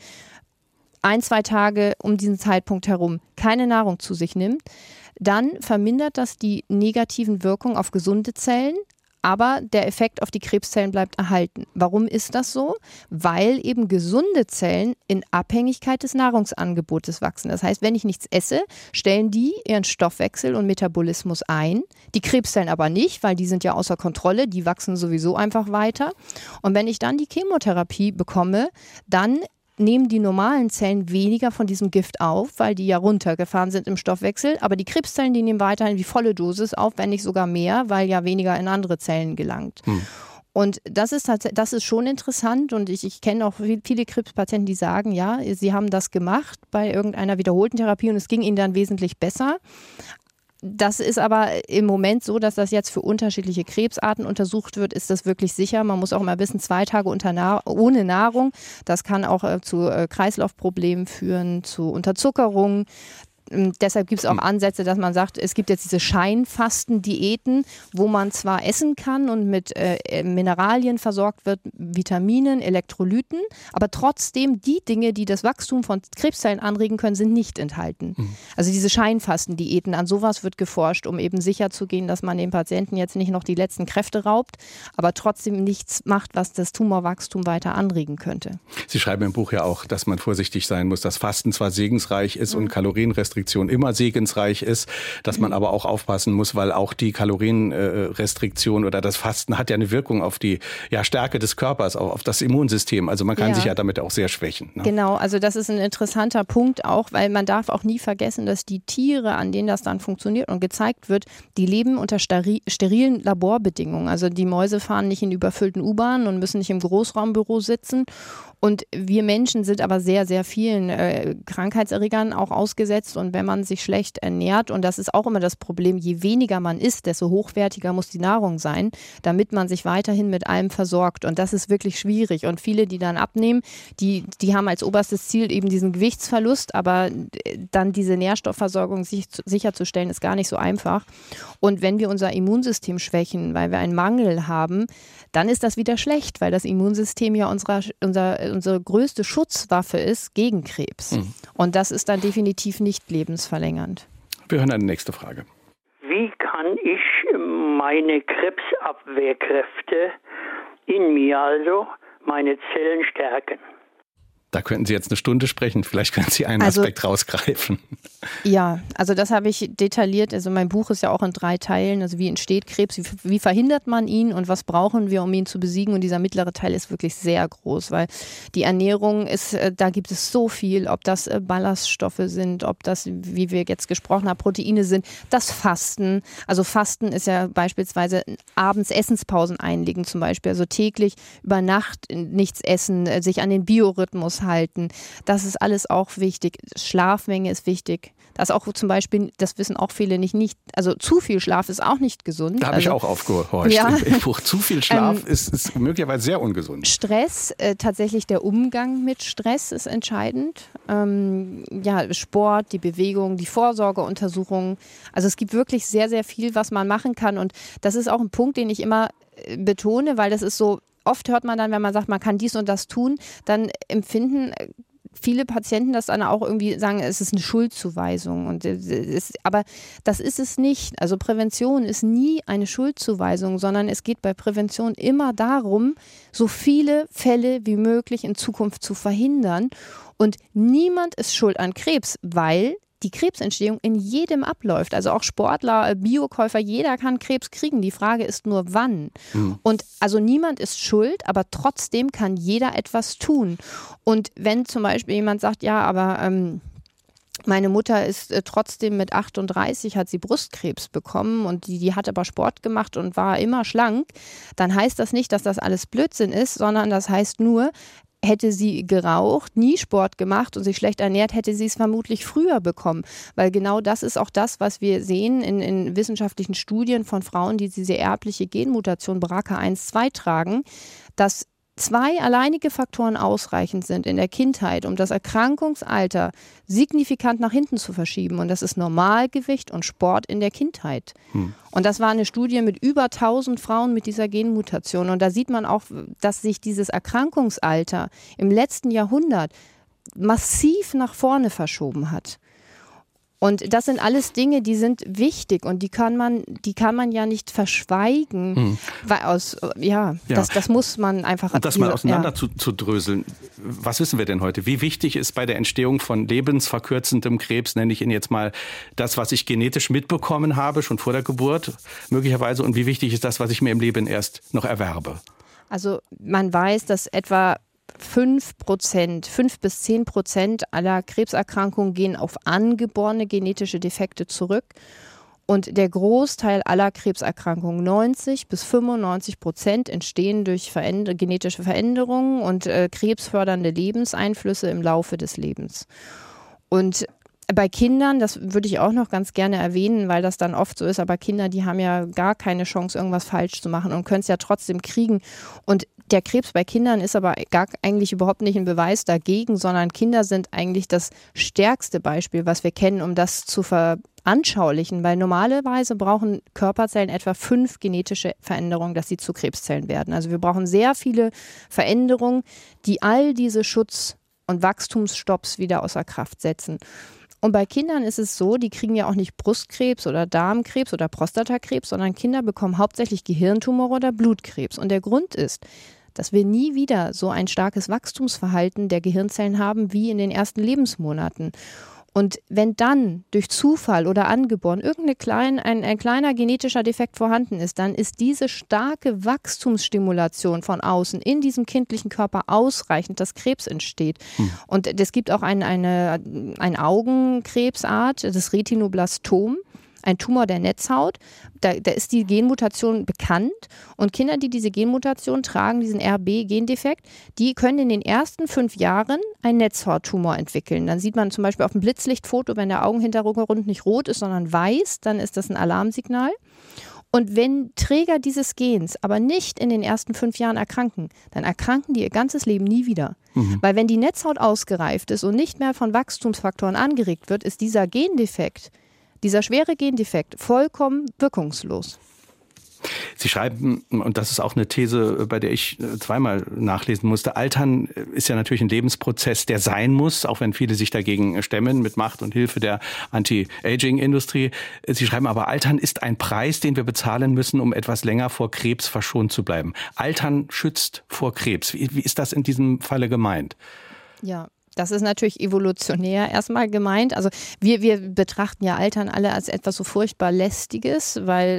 1-2 Tage um diesen Zeitpunkt herum keine Nahrung zu sich nimmt, dann vermindert das die negativen Wirkungen auf gesunde Zellen, aber der Effekt auf die Krebszellen bleibt erhalten. Warum ist das so? Weil eben gesunde Zellen in Abhängigkeit des Nahrungsangebotes wachsen. Das heißt, wenn ich nichts esse, stellen die ihren Stoffwechsel und Metabolismus ein, die Krebszellen aber nicht, weil die sind ja außer Kontrolle, die wachsen sowieso einfach weiter. Und wenn ich dann die Chemotherapie bekomme, dann nehmen die normalen Zellen weniger von diesem Gift auf, weil die ja runtergefahren sind im Stoffwechsel. Aber die Krebszellen, die nehmen weiterhin die volle Dosis auf, wenn nicht sogar mehr, weil ja weniger in andere Zellen gelangt. Und das ist schon interessant und ich kenne auch viele Krebspatienten, die sagen, ja, sie haben das gemacht bei irgendeiner wiederholten Therapie und es ging ihnen dann wesentlich besser. Das ist aber im Moment so, dass das jetzt für unterschiedliche Krebsarten untersucht wird. Ist das wirklich sicher? Man muss auch immer wissen, 2 Tage ohne Nahrung, das kann auch zu Kreislaufproblemen führen, zu Unterzuckerung. Deshalb gibt es auch Ansätze, dass man sagt, es gibt jetzt diese Scheinfasten-Diäten, wo man zwar essen kann und mit Mineralien versorgt wird, Vitaminen, Elektrolyten, aber trotzdem die Dinge, die das Wachstum von Krebszellen anregen können, sind nicht enthalten. Also diese Scheinfasten-Diäten, an sowas wird geforscht, um eben sicherzugehen, dass man den Patienten jetzt nicht noch die letzten Kräfte raubt, aber trotzdem nichts macht, was das Tumorwachstum weiter anregen könnte. Sie schreiben im Buch ja auch, dass man vorsichtig sein muss, dass Fasten zwar segensreich ist und kalorienrestriktiv Kalorienrestriktion immer segensreich ist, dass man aber auch aufpassen muss, weil auch die Kalorienrestriktion oder das Fasten hat ja eine Wirkung auf die Stärke des Körpers, auf das Immunsystem. Also man kann sich ja damit auch sehr schwächen. Ne? Genau, also das ist ein interessanter Punkt auch, weil man darf auch nie vergessen, dass die Tiere, an denen das dann funktioniert und gezeigt wird, die leben unter sterilen Laborbedingungen. Also die Mäuse fahren nicht in überfüllten U-Bahnen und müssen nicht im Großraumbüro sitzen. Und wir Menschen sind aber sehr, sehr vielen Krankheitserregern auch ausgesetzt. Und wenn man sich schlecht ernährt, und das ist auch immer das Problem, je weniger man isst, desto hochwertiger muss die Nahrung sein, damit man sich weiterhin mit allem versorgt. Und das ist wirklich schwierig. Und viele, die dann abnehmen, die haben als oberstes Ziel eben diesen Gewichtsverlust, aber dann diese Nährstoffversorgung sicherzustellen, ist gar nicht so einfach. Und wenn wir unser Immunsystem schwächen, weil wir einen Mangel haben, dann ist das wieder schlecht, weil das Immunsystem ja unsere größte Schutzwaffe ist gegen Krebs. Und das ist dann definitiv nicht lebensverlängernd. Wir hören eine nächste Frage. Wie kann ich meine Krebsabwehrkräfte in mir, also meine Zellen stärken? Da könnten Sie jetzt eine Stunde sprechen, vielleicht können Sie einen Aspekt rausgreifen. Ja, also das habe ich detailliert, also mein Buch ist ja auch in 3 Teilen, also wie entsteht Krebs, wie verhindert man ihn und was brauchen wir, um ihn zu besiegen, und dieser mittlere Teil ist wirklich sehr groß, weil die Ernährung ist, da gibt es so viel, ob das Ballaststoffe sind, ob das, wie wir jetzt gesprochen haben, Proteine sind, das Fasten, also Fasten ist ja beispielsweise abends Essenspausen einlegen zum Beispiel, also täglich über Nacht nichts essen, sich an den Biorhythmus halten. Das ist alles auch wichtig. Schlafmenge ist wichtig. Das ist auch zum Beispiel, das wissen auch viele nicht, also zu viel Schlaf ist auch nicht gesund. Da habe ich auch aufgehorcht. Ja. Zu viel Schlaf ist möglicherweise sehr ungesund. Stress, tatsächlich der Umgang mit Stress ist entscheidend. Sport, die Bewegung, die Vorsorgeuntersuchungen. Also es gibt wirklich sehr, sehr viel, was man machen kann. Und das ist auch ein Punkt, den ich immer betone, weil das ist so, oft hört man dann, wenn man sagt, man kann dies und das tun, dann empfinden viele Patienten das dann auch irgendwie, sagen, es ist eine Schuldzuweisung. Aber das ist es nicht. Also Prävention ist nie eine Schuldzuweisung, sondern es geht bei Prävention immer darum, so viele Fälle wie möglich in Zukunft zu verhindern. Und niemand ist schuld an Krebs, weil die Krebsentstehung in jedem abläuft. Also auch Sportler, Biokäufer, jeder kann Krebs kriegen. Die Frage ist nur, wann. Und also niemand ist schuld, aber trotzdem kann jeder etwas tun. Und wenn zum Beispiel jemand sagt, ja, aber meine Mutter ist trotzdem mit 38, hat sie Brustkrebs bekommen und die hat aber Sport gemacht und war immer schlank, dann heißt das nicht, dass das alles Blödsinn ist, sondern das heißt nur, hätte sie geraucht, nie Sport gemacht und sich schlecht ernährt, hätte sie es vermutlich früher bekommen. Weil genau das ist auch das, was wir sehen in wissenschaftlichen Studien von Frauen, die diese erbliche Genmutation BRCA1-2 tragen, dass 2 alleinige Faktoren ausreichend sind in der Kindheit, um das Erkrankungsalter signifikant nach hinten zu verschieben. Und das ist Normalgewicht und Sport in der Kindheit. Und das war eine Studie mit über 1000 Frauen mit dieser Genmutation. Und da sieht man auch, dass sich dieses Erkrankungsalter im letzten Jahrhundert massiv nach vorne verschoben hat. Und das sind alles Dinge, die sind wichtig und die kann man ja nicht verschweigen, weil das muss man einfach. Und das mal auseinander zu dröseln. Was wissen wir denn heute? Wie wichtig ist bei der Entstehung von lebensverkürzendem Krebs, nenne ich ihn jetzt mal, das, was ich genetisch mitbekommen habe, schon vor der Geburt möglicherweise, und wie wichtig ist das, was ich mir im Leben erst noch erwerbe? Also man weiß, dass etwa 5 bis 10% aller Krebserkrankungen gehen auf angeborene genetische Defekte zurück. Und der Großteil aller Krebserkrankungen, 90 bis 95%, entstehen durch genetische Veränderungen und krebsfördernde Lebenseinflüsse im Laufe des Lebens. Und bei Kindern, das würde ich auch noch ganz gerne erwähnen, weil das dann oft so ist, aber Kinder, die haben ja gar keine Chance, irgendwas falsch zu machen und können es ja trotzdem kriegen. Und der Krebs bei Kindern ist aber eigentlich überhaupt nicht ein Beweis dagegen, sondern Kinder sind eigentlich das stärkste Beispiel, was wir kennen, um das zu veranschaulichen, weil normalerweise brauchen Körperzellen etwa 5 genetische Veränderungen, dass sie zu Krebszellen werden. Also wir brauchen sehr viele Veränderungen, die all diese Schutz- und Wachstumsstopps wieder außer Kraft setzen. Und bei Kindern ist es so, die kriegen ja auch nicht Brustkrebs oder Darmkrebs oder Prostatakrebs, sondern Kinder bekommen hauptsächlich Gehirntumore oder Blutkrebs. Und der Grund ist, dass wir nie wieder so ein starkes Wachstumsverhalten der Gehirnzellen haben wie in den ersten Lebensmonaten. Und wenn dann durch Zufall oder angeboren ein kleiner genetischer Defekt vorhanden ist, dann ist diese starke Wachstumsstimulation von außen in diesem kindlichen Körper ausreichend, dass Krebs entsteht. Und es gibt auch eine Augenkrebsart, das Retinoblastom. Ein Tumor der Netzhaut, da ist die Genmutation bekannt und Kinder, die diese Genmutation tragen, diesen RB-Gendefekt, die können in den ersten 5 Jahren einen Netzhauttumor entwickeln. Dann sieht man zum Beispiel auf dem Blitzlichtfoto, wenn der Augenhintergrund nicht rot ist, sondern weiß, dann ist das ein Alarmsignal. Und wenn Träger dieses Gens aber nicht in den ersten 5 Jahren erkranken, dann erkranken die ihr ganzes Leben nie wieder. Weil wenn die Netzhaut ausgereift ist und nicht mehr von Wachstumsfaktoren angeregt wird, ist dieser Gendefekt, dieser schwere Gendefekt, vollkommen wirkungslos. Sie schreiben, und das ist auch eine These, bei der ich zweimal nachlesen musste, Altern ist ja natürlich ein Lebensprozess, der sein muss, auch wenn viele sich dagegen stemmen mit Macht und Hilfe der Anti-Aging-Industrie. Sie schreiben aber, Altern ist ein Preis, den wir bezahlen müssen, um etwas länger vor Krebs verschont zu bleiben. Altern schützt vor Krebs. Wie ist das in diesem Falle gemeint? Ja. Das ist natürlich evolutionär erstmal gemeint. Also wir betrachten ja Altern alle als etwas so furchtbar Lästiges, weil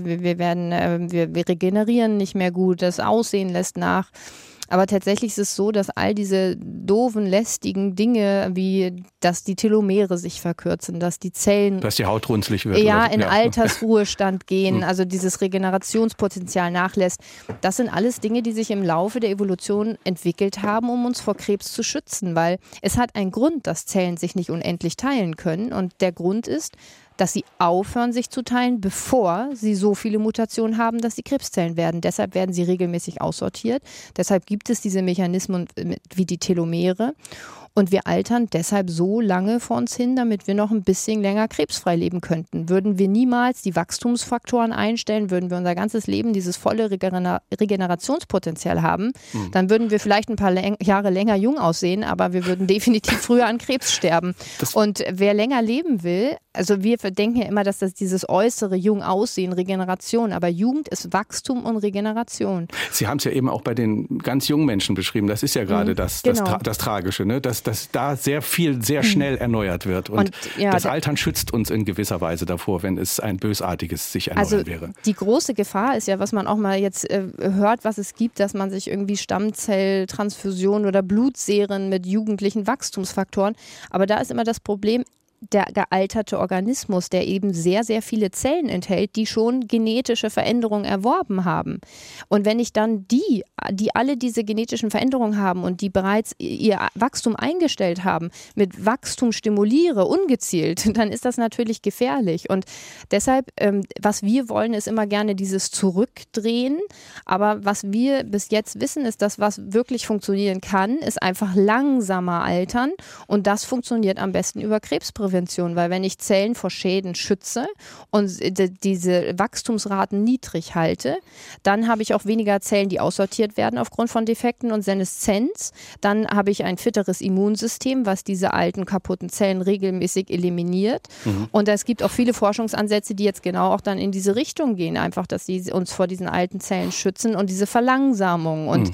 wir regenerieren nicht mehr gut, das Aussehen lässt nach. Aber tatsächlich ist es so, dass all diese doofen, lästigen Dinge, wie dass die Telomere sich verkürzen, dass die Zellen... Dass die Haut runzlig wird. Ja, in Altersruhestand gehen, also dieses Regenerationspotenzial nachlässt. Das sind alles Dinge, die sich im Laufe der Evolution entwickelt haben, um uns vor Krebs zu schützen, weil es hat einen Grund, dass Zellen sich nicht unendlich teilen können. Und der Grund ist, dass sie aufhören, sich zu teilen, bevor sie so viele Mutationen haben, dass sie Krebszellen werden. Deshalb werden sie regelmäßig aussortiert. Deshalb gibt es diese Mechanismen wie die Telomere. Und wir altern deshalb so lange vor uns hin, damit wir noch ein bisschen länger krebsfrei leben könnten. Würden wir niemals die Wachstumsfaktoren einstellen, würden wir unser ganzes Leben dieses volle Regenerationspotenzial haben, dann würden wir vielleicht ein paar Jahre länger jung aussehen, aber wir würden definitiv früher an Krebs sterben. Und wer länger leben will, also wir denken ja immer, dass das dieses äußere jung aussehen, Regeneration, aber Jugend ist Wachstum und Regeneration. Sie haben es ja eben auch bei den ganz jungen Menschen beschrieben. Das ist ja gerade das Tragische, ne? Dass da sehr viel, sehr schnell erneuert wird. Und das Altern schützt uns in gewisser Weise davor, wenn es ein bösartiges sich erneuern wäre. Die große Gefahr ist ja, was man auch mal jetzt hört, was es gibt, dass man sich irgendwie Stammzelltransfusion oder Blutserien mit jugendlichen Wachstumsfaktoren, aber da ist immer das Problem, der gealterte Organismus, der eben sehr, sehr viele Zellen enthält, die schon genetische Veränderungen erworben haben. Und wenn ich dann die alle diese genetischen Veränderungen haben und die bereits ihr Wachstum eingestellt haben, mit Wachstum stimuliere, ungezielt, dann ist das natürlich gefährlich. Und deshalb, was wir wollen, ist immer gerne dieses Zurückdrehen. Aber was wir bis jetzt wissen, ist, dass was wirklich funktionieren kann, ist einfach langsamer altern. Und das funktioniert am besten über Krebsprävention. Weil wenn ich Zellen vor Schäden schütze und diese Wachstumsraten niedrig halte, dann habe ich auch weniger Zellen, die aussortiert werden aufgrund von Defekten und Seneszenz. Dann habe ich ein fitteres Immunsystem, was diese alten, kaputten Zellen regelmäßig eliminiert. Und es gibt auch viele Forschungsansätze, die jetzt genau auch dann in diese Richtung gehen, einfach, dass sie uns vor diesen alten Zellen schützen und diese Verlangsamung. Und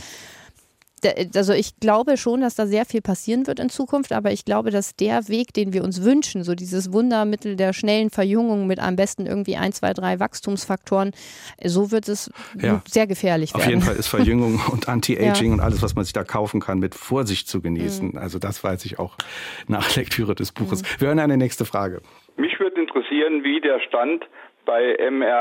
also ich glaube schon, dass da sehr viel passieren wird in Zukunft, aber ich glaube, dass der Weg, den wir uns wünschen, so dieses Wundermittel der schnellen Verjüngung mit am besten irgendwie 1, 2, 3 Wachstumsfaktoren, so wird es sehr gefährlich werden. Auf jeden Fall ist Verjüngung und Anti-Aging und alles, was man sich da kaufen kann, mit Vorsicht zu genießen. Also das weiß ich auch nach Lektüre des Buches. Wir hören eine nächste Frage. Mich würde interessieren, wie der Stand bei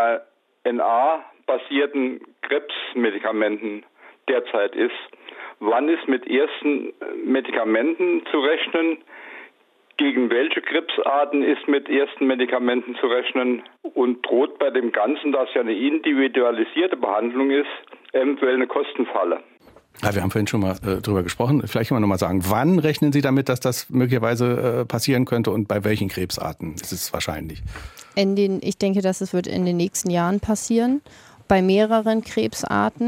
mRNA-basierten Krebsmedikamenten derzeit ist. Wann ist mit ersten Medikamenten zu rechnen? Gegen welche Krebsarten ist mit ersten Medikamenten zu rechnen? Und droht bei dem Ganzen, das ja eine individualisierte Behandlung ist, eventuell eine Kostenfalle? Ja, wir haben vorhin schon mal drüber gesprochen. Vielleicht können wir noch mal sagen, wann rechnen Sie damit, dass das möglicherweise passieren könnte und bei welchen Krebsarten ist es wahrscheinlich? Ich denke, dass es wird in den nächsten Jahren passieren. Bei mehreren Krebsarten.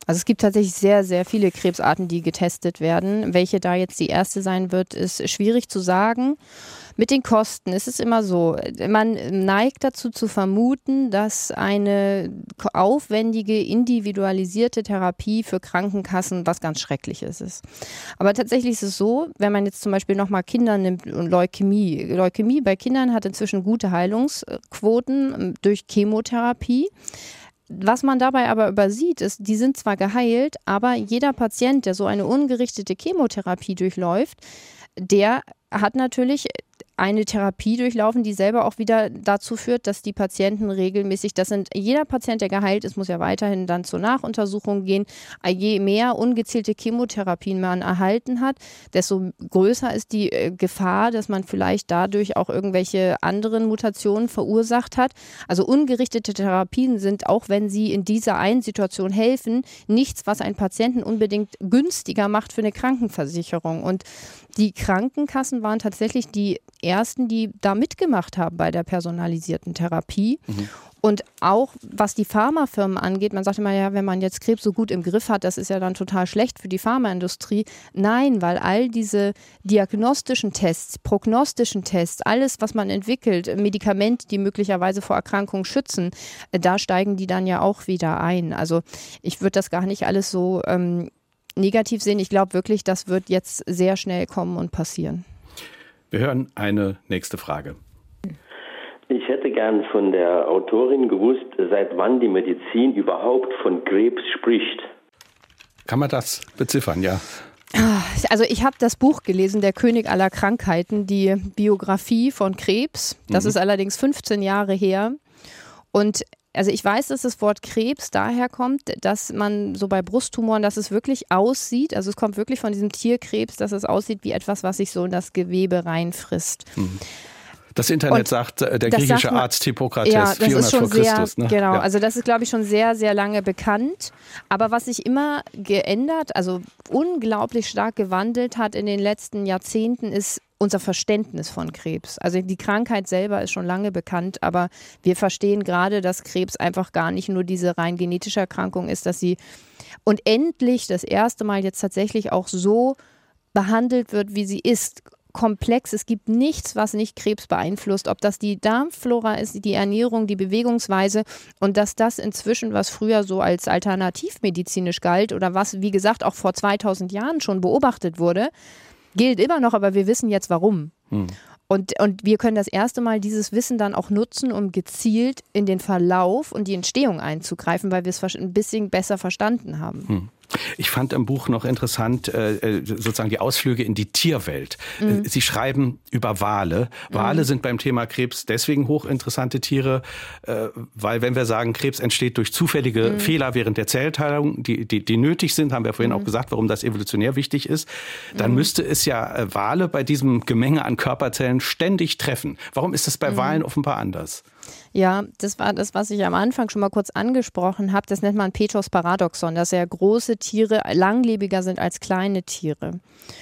Also es gibt tatsächlich sehr, sehr viele Krebsarten, die getestet werden. Welche da jetzt die erste sein wird, ist schwierig zu sagen. Mit den Kosten ist es immer so, man neigt dazu zu vermuten, dass eine aufwendige, individualisierte Therapie für Krankenkassen was ganz Schreckliches ist. Aber tatsächlich ist es so, wenn man jetzt zum Beispiel nochmal Kinder nimmt und Leukämie. Leukämie bei Kindern hat inzwischen gute Heilungsquoten durch Chemotherapie. Was man dabei aber übersieht, ist, die sind zwar geheilt, aber jeder Patient, der so eine ungerichtete Chemotherapie durchläuft, der hat natürlich eine Therapie durchlaufen, die selber auch wieder dazu führt, dass die Patienten regelmäßig, jeder Patient, der geheilt ist, muss ja weiterhin dann zur Nachuntersuchung gehen. Je mehr ungezielte Chemotherapien man erhalten hat, desto größer ist die Gefahr, dass man vielleicht dadurch auch irgendwelche anderen Mutationen verursacht hat. Also ungerichtete Therapien sind, auch wenn sie in dieser einen Situation helfen, nichts, was einen Patienten unbedingt günstiger macht für eine Krankenversicherung. Und die Krankenkassen waren tatsächlich die ersten, die da mitgemacht haben bei der personalisierten Therapie. Mhm. Und auch was die Pharmafirmen angeht, man sagt immer, ja, wenn man jetzt Krebs so gut im Griff hat, das ist ja dann total schlecht für die Pharmaindustrie. Nein, weil all diese diagnostischen Tests, prognostischen Tests, alles, was man entwickelt, Medikamente, die möglicherweise vor Erkrankungen schützen, da steigen die dann ja auch wieder ein. Also ich würde das gar nicht alles so negativ sehen. Ich glaube wirklich, das wird jetzt sehr schnell kommen und passieren. Wir hören eine nächste Frage. Ich hätte gern von der Autorin gewusst, seit wann die Medizin überhaupt von Krebs spricht. Kann man das beziffern, ja? Also ich habe das Buch gelesen, Der König aller Krankheiten, die Biografie von Krebs. Das ist allerdings 15 Jahre her. Und also ich weiß, dass das Wort Krebs daher kommt, dass man so bei Brusttumoren, dass es wirklich aussieht, also es kommt wirklich von diesem Tierkrebs, dass es aussieht wie etwas, was sich so in das Gewebe reinfrisst. Das Internet sagt, der griechische Arzt Hippokrates, ja, das 400 ist schon vor Christus. Sehr, ne? Genau, ja. Also das ist, glaube ich, schon sehr, sehr lange bekannt. Aber was sich immer geändert, also unglaublich stark gewandelt hat in den letzten Jahrzehnten, ist unser Verständnis von Krebs. Also die Krankheit selber ist schon lange bekannt, aber wir verstehen gerade, dass Krebs einfach gar nicht nur diese rein genetische Erkrankung ist, dass sie und endlich das erste Mal jetzt tatsächlich auch so behandelt wird, wie sie ist. Komplex. Es gibt nichts, was nicht Krebs beeinflusst. Ob das die Darmflora ist, die Ernährung, die Bewegungsweise und dass das inzwischen, was früher so als alternativmedizinisch galt oder was, wie gesagt, auch vor 2000 Jahren schon beobachtet wurde, gilt immer noch, aber wir wissen jetzt warum. Und wir können das erste Mal dieses Wissen dann auch nutzen, um gezielt in den Verlauf und die Entstehung einzugreifen, weil wir es ein bisschen besser verstanden haben. Ich fand im Buch noch interessant, sozusagen die Ausflüge in die Tierwelt. Sie schreiben über Wale. Wale sind beim Thema Krebs deswegen hochinteressante Tiere, weil wenn wir sagen, Krebs entsteht durch zufällige Fehler während der Zellteilung, die nötig sind, haben wir vorhin auch gesagt, warum das evolutionär wichtig ist, dann müsste es ja Wale bei diesem Gemenge an Körperzellen ständig treffen. Warum ist das bei Walen offenbar anders? Ja, das war das, was ich am Anfang schon mal kurz angesprochen habe. Das nennt man Petros-Paradoxon, dass ja große Tiere langlebiger sind als kleine Tiere.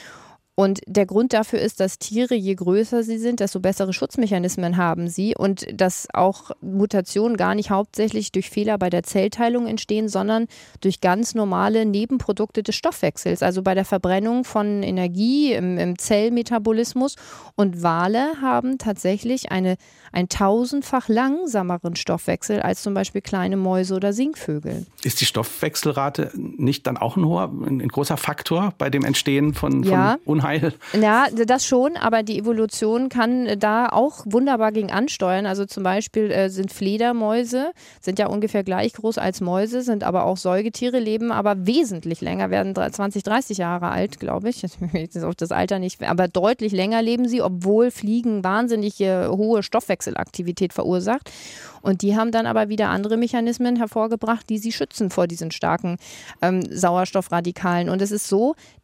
Und der Grund dafür ist, dass Tiere, je größer sie sind, desto bessere Schutzmechanismen haben sie und dass auch Mutationen gar nicht hauptsächlich durch Fehler bei der Zellteilung entstehen, sondern durch ganz normale Nebenprodukte des Stoffwechsels, also bei der Verbrennung von Energie im Zellmetabolismus. Und Wale haben tatsächlich einen 1000-fach langsameren Stoffwechsel als zum Beispiel kleine Mäuse oder Singvögel. Ist die Stoffwechselrate nicht dann auch ein großer Faktor bei dem Entstehen von Unheil? Ja, das schon, aber die Evolution kann da auch wunderbar gegen ansteuern. Also zum Beispiel sind Fledermäuse, sind ja ungefähr gleich groß als Mäuse, sind aber auch Säugetiere, leben aber wesentlich länger, werden 20, 30 Jahre alt, glaube ich. Ich weiß auf das Alter nicht, aber deutlich länger leben sie, obwohl Fliegen wahnsinnig hohe Stoffwechselaktivität verursacht. Und die haben dann aber wieder andere Mechanismen hervorgebracht, die sie schützen vor diesen starken Sauerstoffradikalen. Und es ist so,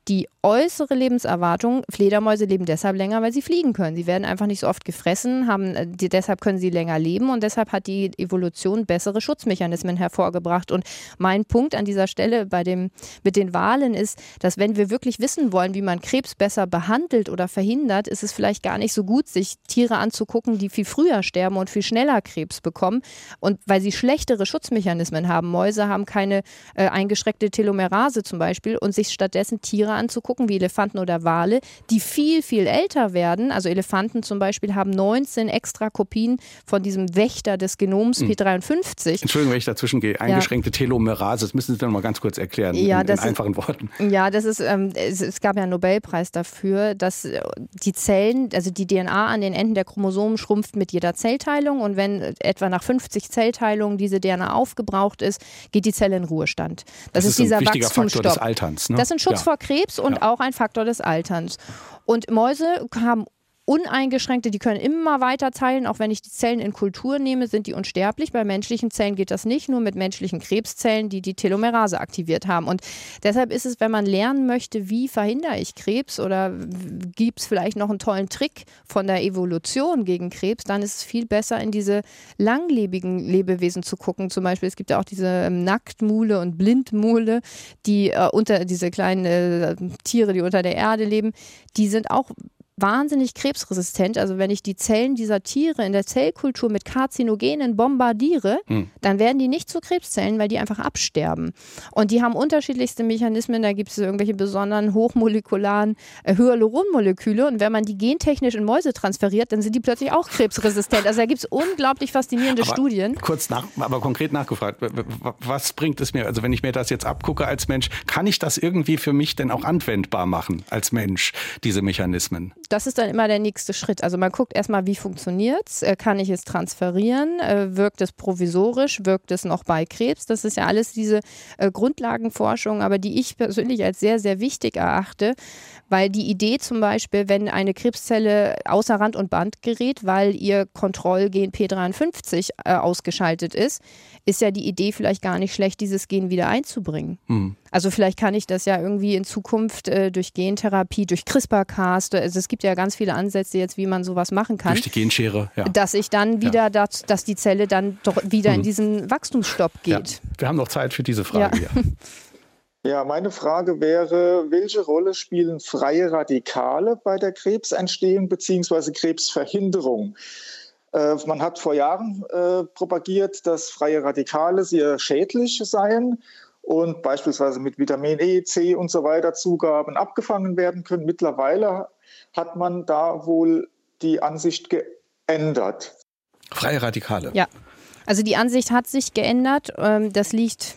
Die äußere Lebenserwartung, Fledermäuse leben deshalb länger, weil sie fliegen können. Sie werden einfach nicht so oft gefressen, deshalb können sie länger leben und deshalb hat die Evolution bessere Schutzmechanismen hervorgebracht. Und mein Punkt an dieser Stelle mit den Walen ist, dass wenn wir wirklich wissen wollen, wie man Krebs besser behandelt oder verhindert, ist es vielleicht gar nicht so gut, sich Tiere anzugucken, die viel früher sterben und viel schneller Krebs bekommen. Und weil sie schlechtere Schutzmechanismen haben. Mäuse haben keine eingeschränkte Telomerase zum Beispiel und sich stattdessen Tiere anzugucken, wie Elefanten oder Wale, die viel, viel älter werden. Also Elefanten zum Beispiel haben 19 extra Kopien von diesem Wächter des Genoms P53. Entschuldigung, wenn ich dazwischen gehe. Eingeschränkte Telomerase, das müssen Sie noch mal ganz kurz erklären, in einfachen Worten. Ja, das ist, es gab ja einen Nobelpreis dafür, dass die Zellen, also die DNA an den Enden der Chromosomen schrumpft mit jeder Zellteilung und wenn etwa nach 50 Zellteilungen diese DNA aufgebraucht ist, geht die Zelle in Ruhestand. Das ist dieser ein wichtiger Wachstumsstopp. Faktor des Alterns. Ne? Das ist ein Schutz vor Krebs und auch ein Faktor des Alterns. Und Mäuse haben uneingeschränkte, die können immer weiter teilen, auch wenn ich die Zellen in Kultur nehme, sind die unsterblich. Bei menschlichen Zellen geht das nicht, nur mit menschlichen Krebszellen, die Telomerase aktiviert haben. Und deshalb ist es, wenn man lernen möchte, wie verhindere ich Krebs oder gibt es vielleicht noch einen tollen Trick von der Evolution gegen Krebs, dann ist es viel besser, in diese langlebigen Lebewesen zu gucken. Zum Beispiel, es gibt ja auch diese Nacktmule und Blindmule, die diese kleinen Tiere, die unter der Erde leben, die sind auch wahnsinnig krebsresistent. Also wenn ich die Zellen dieser Tiere in der Zellkultur mit Karzinogenen bombardiere, dann werden die nicht zu Krebszellen, weil die einfach absterben. Und die haben unterschiedlichste Mechanismen. Da gibt es irgendwelche besonderen hochmolekularen Hyaluronmoleküle. Und wenn man die gentechnisch in Mäuse transferiert, dann sind die plötzlich auch krebsresistent. Also da gibt es unglaublich faszinierende Studien. Aber konkret nachgefragt, was bringt es mir? Also wenn ich mir das jetzt abgucke als Mensch, kann ich das irgendwie für mich denn auch anwendbar machen als Mensch, diese Mechanismen? Das ist dann immer der nächste Schritt. Also man guckt erstmal, wie funktioniert es, kann ich es transferieren, wirkt es provisorisch, wirkt es noch bei Krebs. Das ist ja alles diese Grundlagenforschung, aber die ich persönlich als sehr, sehr wichtig erachte, weil die Idee zum Beispiel, wenn eine Krebszelle außer Rand und Band gerät, weil ihr Kontrollgen P53 ausgeschaltet ist ja die Idee vielleicht gar nicht schlecht, dieses Gen wieder einzubringen. Also vielleicht kann ich das ja irgendwie in Zukunft durch Gentherapie, durch CRISPR-Cas, also es gibt ja ganz viele Ansätze jetzt, wie man sowas machen kann. Durch die Genschere, ja. Dass ich dann wieder, dass die Zelle dann doch wieder in diesen Wachstumsstopp geht. Ja. Wir haben noch Zeit für diese Frage hier. Ja, meine Frage wäre, welche Rolle spielen freie Radikale bei der Krebsentstehung bzw. Krebsverhinderung? Man hat vor Jahren propagiert, dass freie Radikale sehr schädlich seien und beispielsweise mit Vitamin E, C und so weiter Zugaben abgefangen werden können. Mittlerweile hat man da wohl die Ansicht geändert. Freie Radikale. Ja. Also die Ansicht hat sich geändert. Das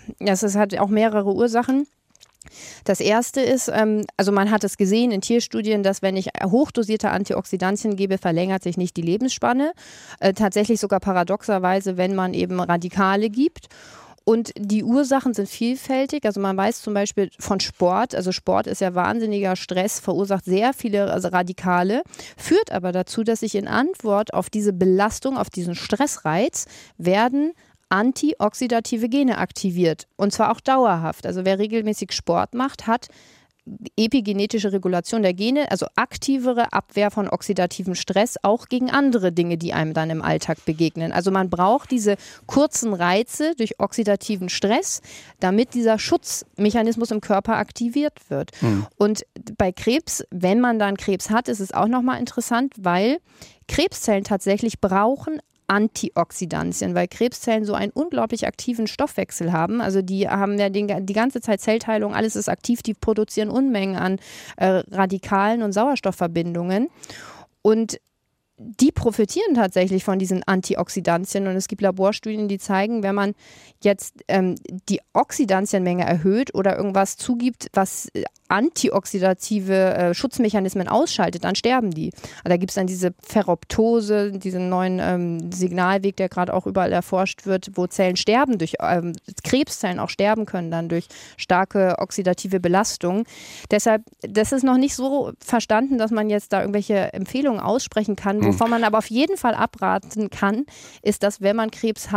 hat auch mehrere Ursachen. Das erste ist, also man hat es gesehen in Tierstudien, dass wenn ich hochdosierte Antioxidantien gebe, verlängert sich nicht die Lebensspanne. Tatsächlich sogar paradoxerweise, wenn man eben Radikale gibt. Und die Ursachen sind vielfältig. Also man weiß zum Beispiel von Sport, also Sport ist ja wahnsinniger Stress, verursacht sehr viele Radikale, führt aber dazu, dass sich in Antwort auf diese Belastung, auf diesen Stressreiz, werden antioxidative Gene aktiviert. Und zwar auch dauerhaft. Also wer regelmäßig Sport macht, hat epigenetische Regulation der Gene, also aktivere Abwehr von oxidativem Stress, auch gegen andere Dinge, die einem dann im Alltag begegnen. Also man braucht diese kurzen Reize durch oxidativen Stress, damit dieser Schutzmechanismus im Körper aktiviert wird. Und bei Krebs, wenn man dann Krebs hat, ist es auch nochmal interessant, weil Krebszellen tatsächlich brauchen Antioxidantien, weil Krebszellen so einen unglaublich aktiven Stoffwechsel haben. Also die haben ja die ganze Zeit Zellteilung, alles ist aktiv, die produzieren Unmengen an Radikalen und Sauerstoffverbindungen. Und die profitieren tatsächlich von diesen Antioxidantien und es gibt Laborstudien, die zeigen, wenn man jetzt die Oxidantienmenge erhöht oder irgendwas zugibt, was antioxidative Schutzmechanismen ausschaltet, dann sterben die. Da gibt es dann diese Ferroptose, diesen neuen Signalweg, der gerade auch überall erforscht wird, wo Zellen sterben, durch Krebszellen auch sterben können dann durch starke oxidative Belastung. Deshalb, das ist noch nicht so verstanden, dass man jetzt da irgendwelche Empfehlungen aussprechen kann. Wovon man aber auf jeden Fall abraten kann, ist, dass wenn man Krebs hat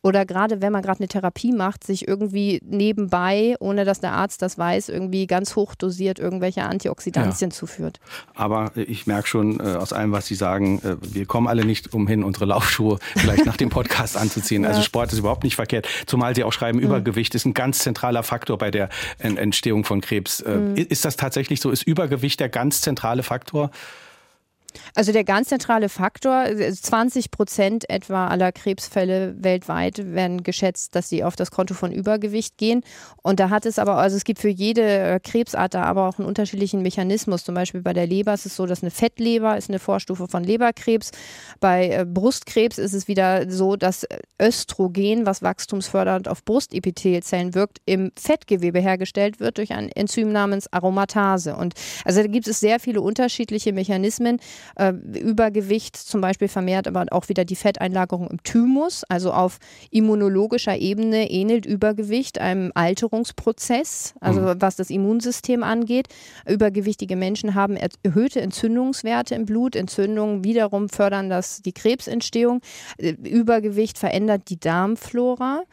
oder gerade wenn man gerade eine Therapie macht, sich irgendwie nebenbei, ohne dass der Arzt das weiß, irgendwie ganz hoch dosiert irgendwelche Antioxidantien zuführt. Aber ich merke schon aus allem, was Sie sagen, wir kommen alle nicht umhin, unsere Laufschuhe vielleicht nach dem Podcast anzuziehen. Also Sport ist überhaupt nicht verkehrt. Zumal Sie auch schreiben, Übergewicht ist ein ganz zentraler Faktor bei der Entstehung von Krebs. Ist das tatsächlich so? Ist Übergewicht der ganz zentrale Faktor? Also der ganz zentrale Faktor, 20% etwa aller Krebsfälle weltweit werden geschätzt, dass sie auf das Konto von Übergewicht gehen. Und da hat es aber, also es gibt für jede Krebsart da aber auch einen unterschiedlichen Mechanismus. Zum Beispiel bei der Leber ist es so, dass eine Fettleber ist eine Vorstufe von Leberkrebs. Bei Brustkrebs ist es wieder so, dass Östrogen, was wachstumsfördernd auf Brustepithelzellen wirkt, im Fettgewebe hergestellt wird durch ein Enzym namens Aromatase. Und also da gibt es sehr viele unterschiedliche Mechanismen. Übergewicht zum Beispiel vermehrt aber auch wieder die Fetteinlagerung im Thymus, also auf immunologischer Ebene ähnelt Übergewicht einem Alterungsprozess, also was das Immunsystem angeht. Übergewichtige Menschen haben erhöhte Entzündungswerte im Blut, Entzündungen wiederum fördern die Krebsentstehung. Übergewicht verändert die Darmflora.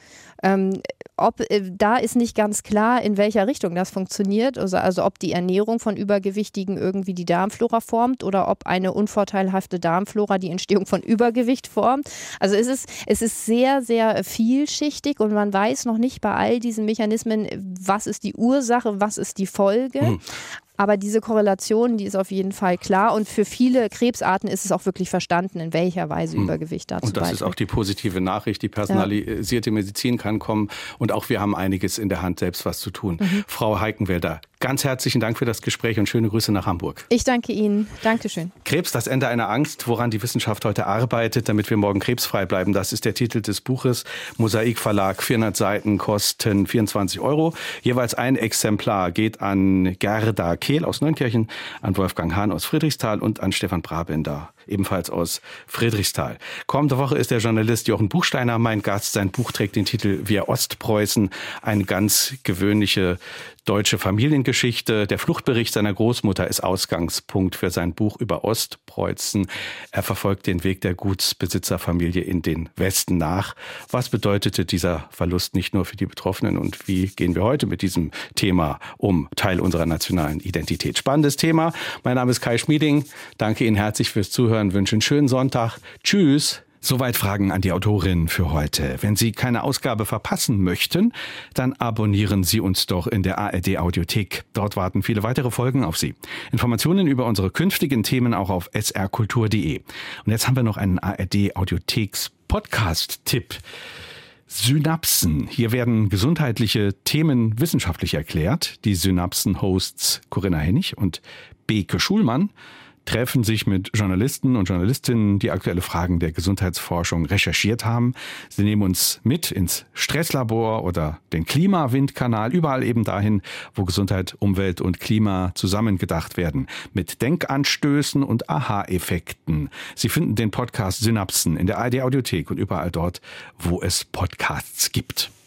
Da ist nicht ganz klar, in welcher Richtung das funktioniert, also ob die Ernährung von Übergewichtigen irgendwie die Darmflora formt oder ob eine unvorteilhafte Darmflora die Entstehung von Übergewicht formt. Also es ist sehr, sehr vielschichtig und man weiß noch nicht bei all diesen Mechanismen, was ist die Ursache, was ist die Folge. Aber diese Korrelation, die ist auf jeden Fall klar. Und für viele Krebsarten ist es auch wirklich verstanden, in welcher Weise Übergewicht dazu beiträgt. Und das ist auch die positive Nachricht. Die personalisierte Medizin kann kommen. Und auch wir haben einiges in der Hand, selbst was zu tun. Frau Heikenwälder, ganz herzlichen Dank für das Gespräch und schöne Grüße nach Hamburg. Ich danke Ihnen. Dankeschön. Krebs, das Ende einer Angst, woran die Wissenschaft heute arbeitet, damit wir morgen krebsfrei bleiben. Das ist der Titel des Buches. Mosaik Verlag, 400 Seiten, kosten 24 €. Jeweils ein Exemplar geht an Gerda Kehl aus Neunkirchen, an Wolfgang Hahn aus Friedrichsthal und an Stefan Brabender, ebenfalls aus Friedrichsthal. Kommende Woche ist der Journalist Jochen Buchsteiner mein Gast. Sein Buch trägt den Titel Wir Ostpreußen, eine ganz gewöhnliche deutsche Familiengeschichte. Der Fluchtbericht seiner Großmutter ist Ausgangspunkt für sein Buch über Ostpreußen. Er verfolgt den Weg der Gutsbesitzerfamilie in den Westen nach. Was bedeutete dieser Verlust nicht nur für die Betroffenen und wie gehen wir heute mit diesem Thema um, Teil unserer nationalen Identität? Spannendes Thema. Mein Name ist Kai Schmieding. Danke Ihnen herzlich fürs Zuhören. Wünsche einen schönen Sonntag. Tschüss. Soweit Fragen an die Autorin für heute. Wenn Sie keine Ausgabe verpassen möchten, dann abonnieren Sie uns doch in der ARD Audiothek. Dort warten viele weitere Folgen auf Sie. Informationen über unsere künftigen Themen auch auf srkultur.de. Und jetzt haben wir noch einen ARD Audiotheks Podcast-Tipp. Synapsen. Hier werden gesundheitliche Themen wissenschaftlich erklärt. Die Synapsen-Hosts Corinna Hennig und Beke Schulmann treffen sich mit Journalisten und Journalistinnen, die aktuelle Fragen der Gesundheitsforschung recherchiert haben. Sie nehmen uns mit ins Stresslabor oder den Klimawindkanal, überall eben dahin, wo Gesundheit, Umwelt und Klima zusammengedacht werden, mit Denkanstößen und Aha-Effekten. Sie finden den Podcast Synapsen in der ARD Audiothek und überall dort, wo es Podcasts gibt.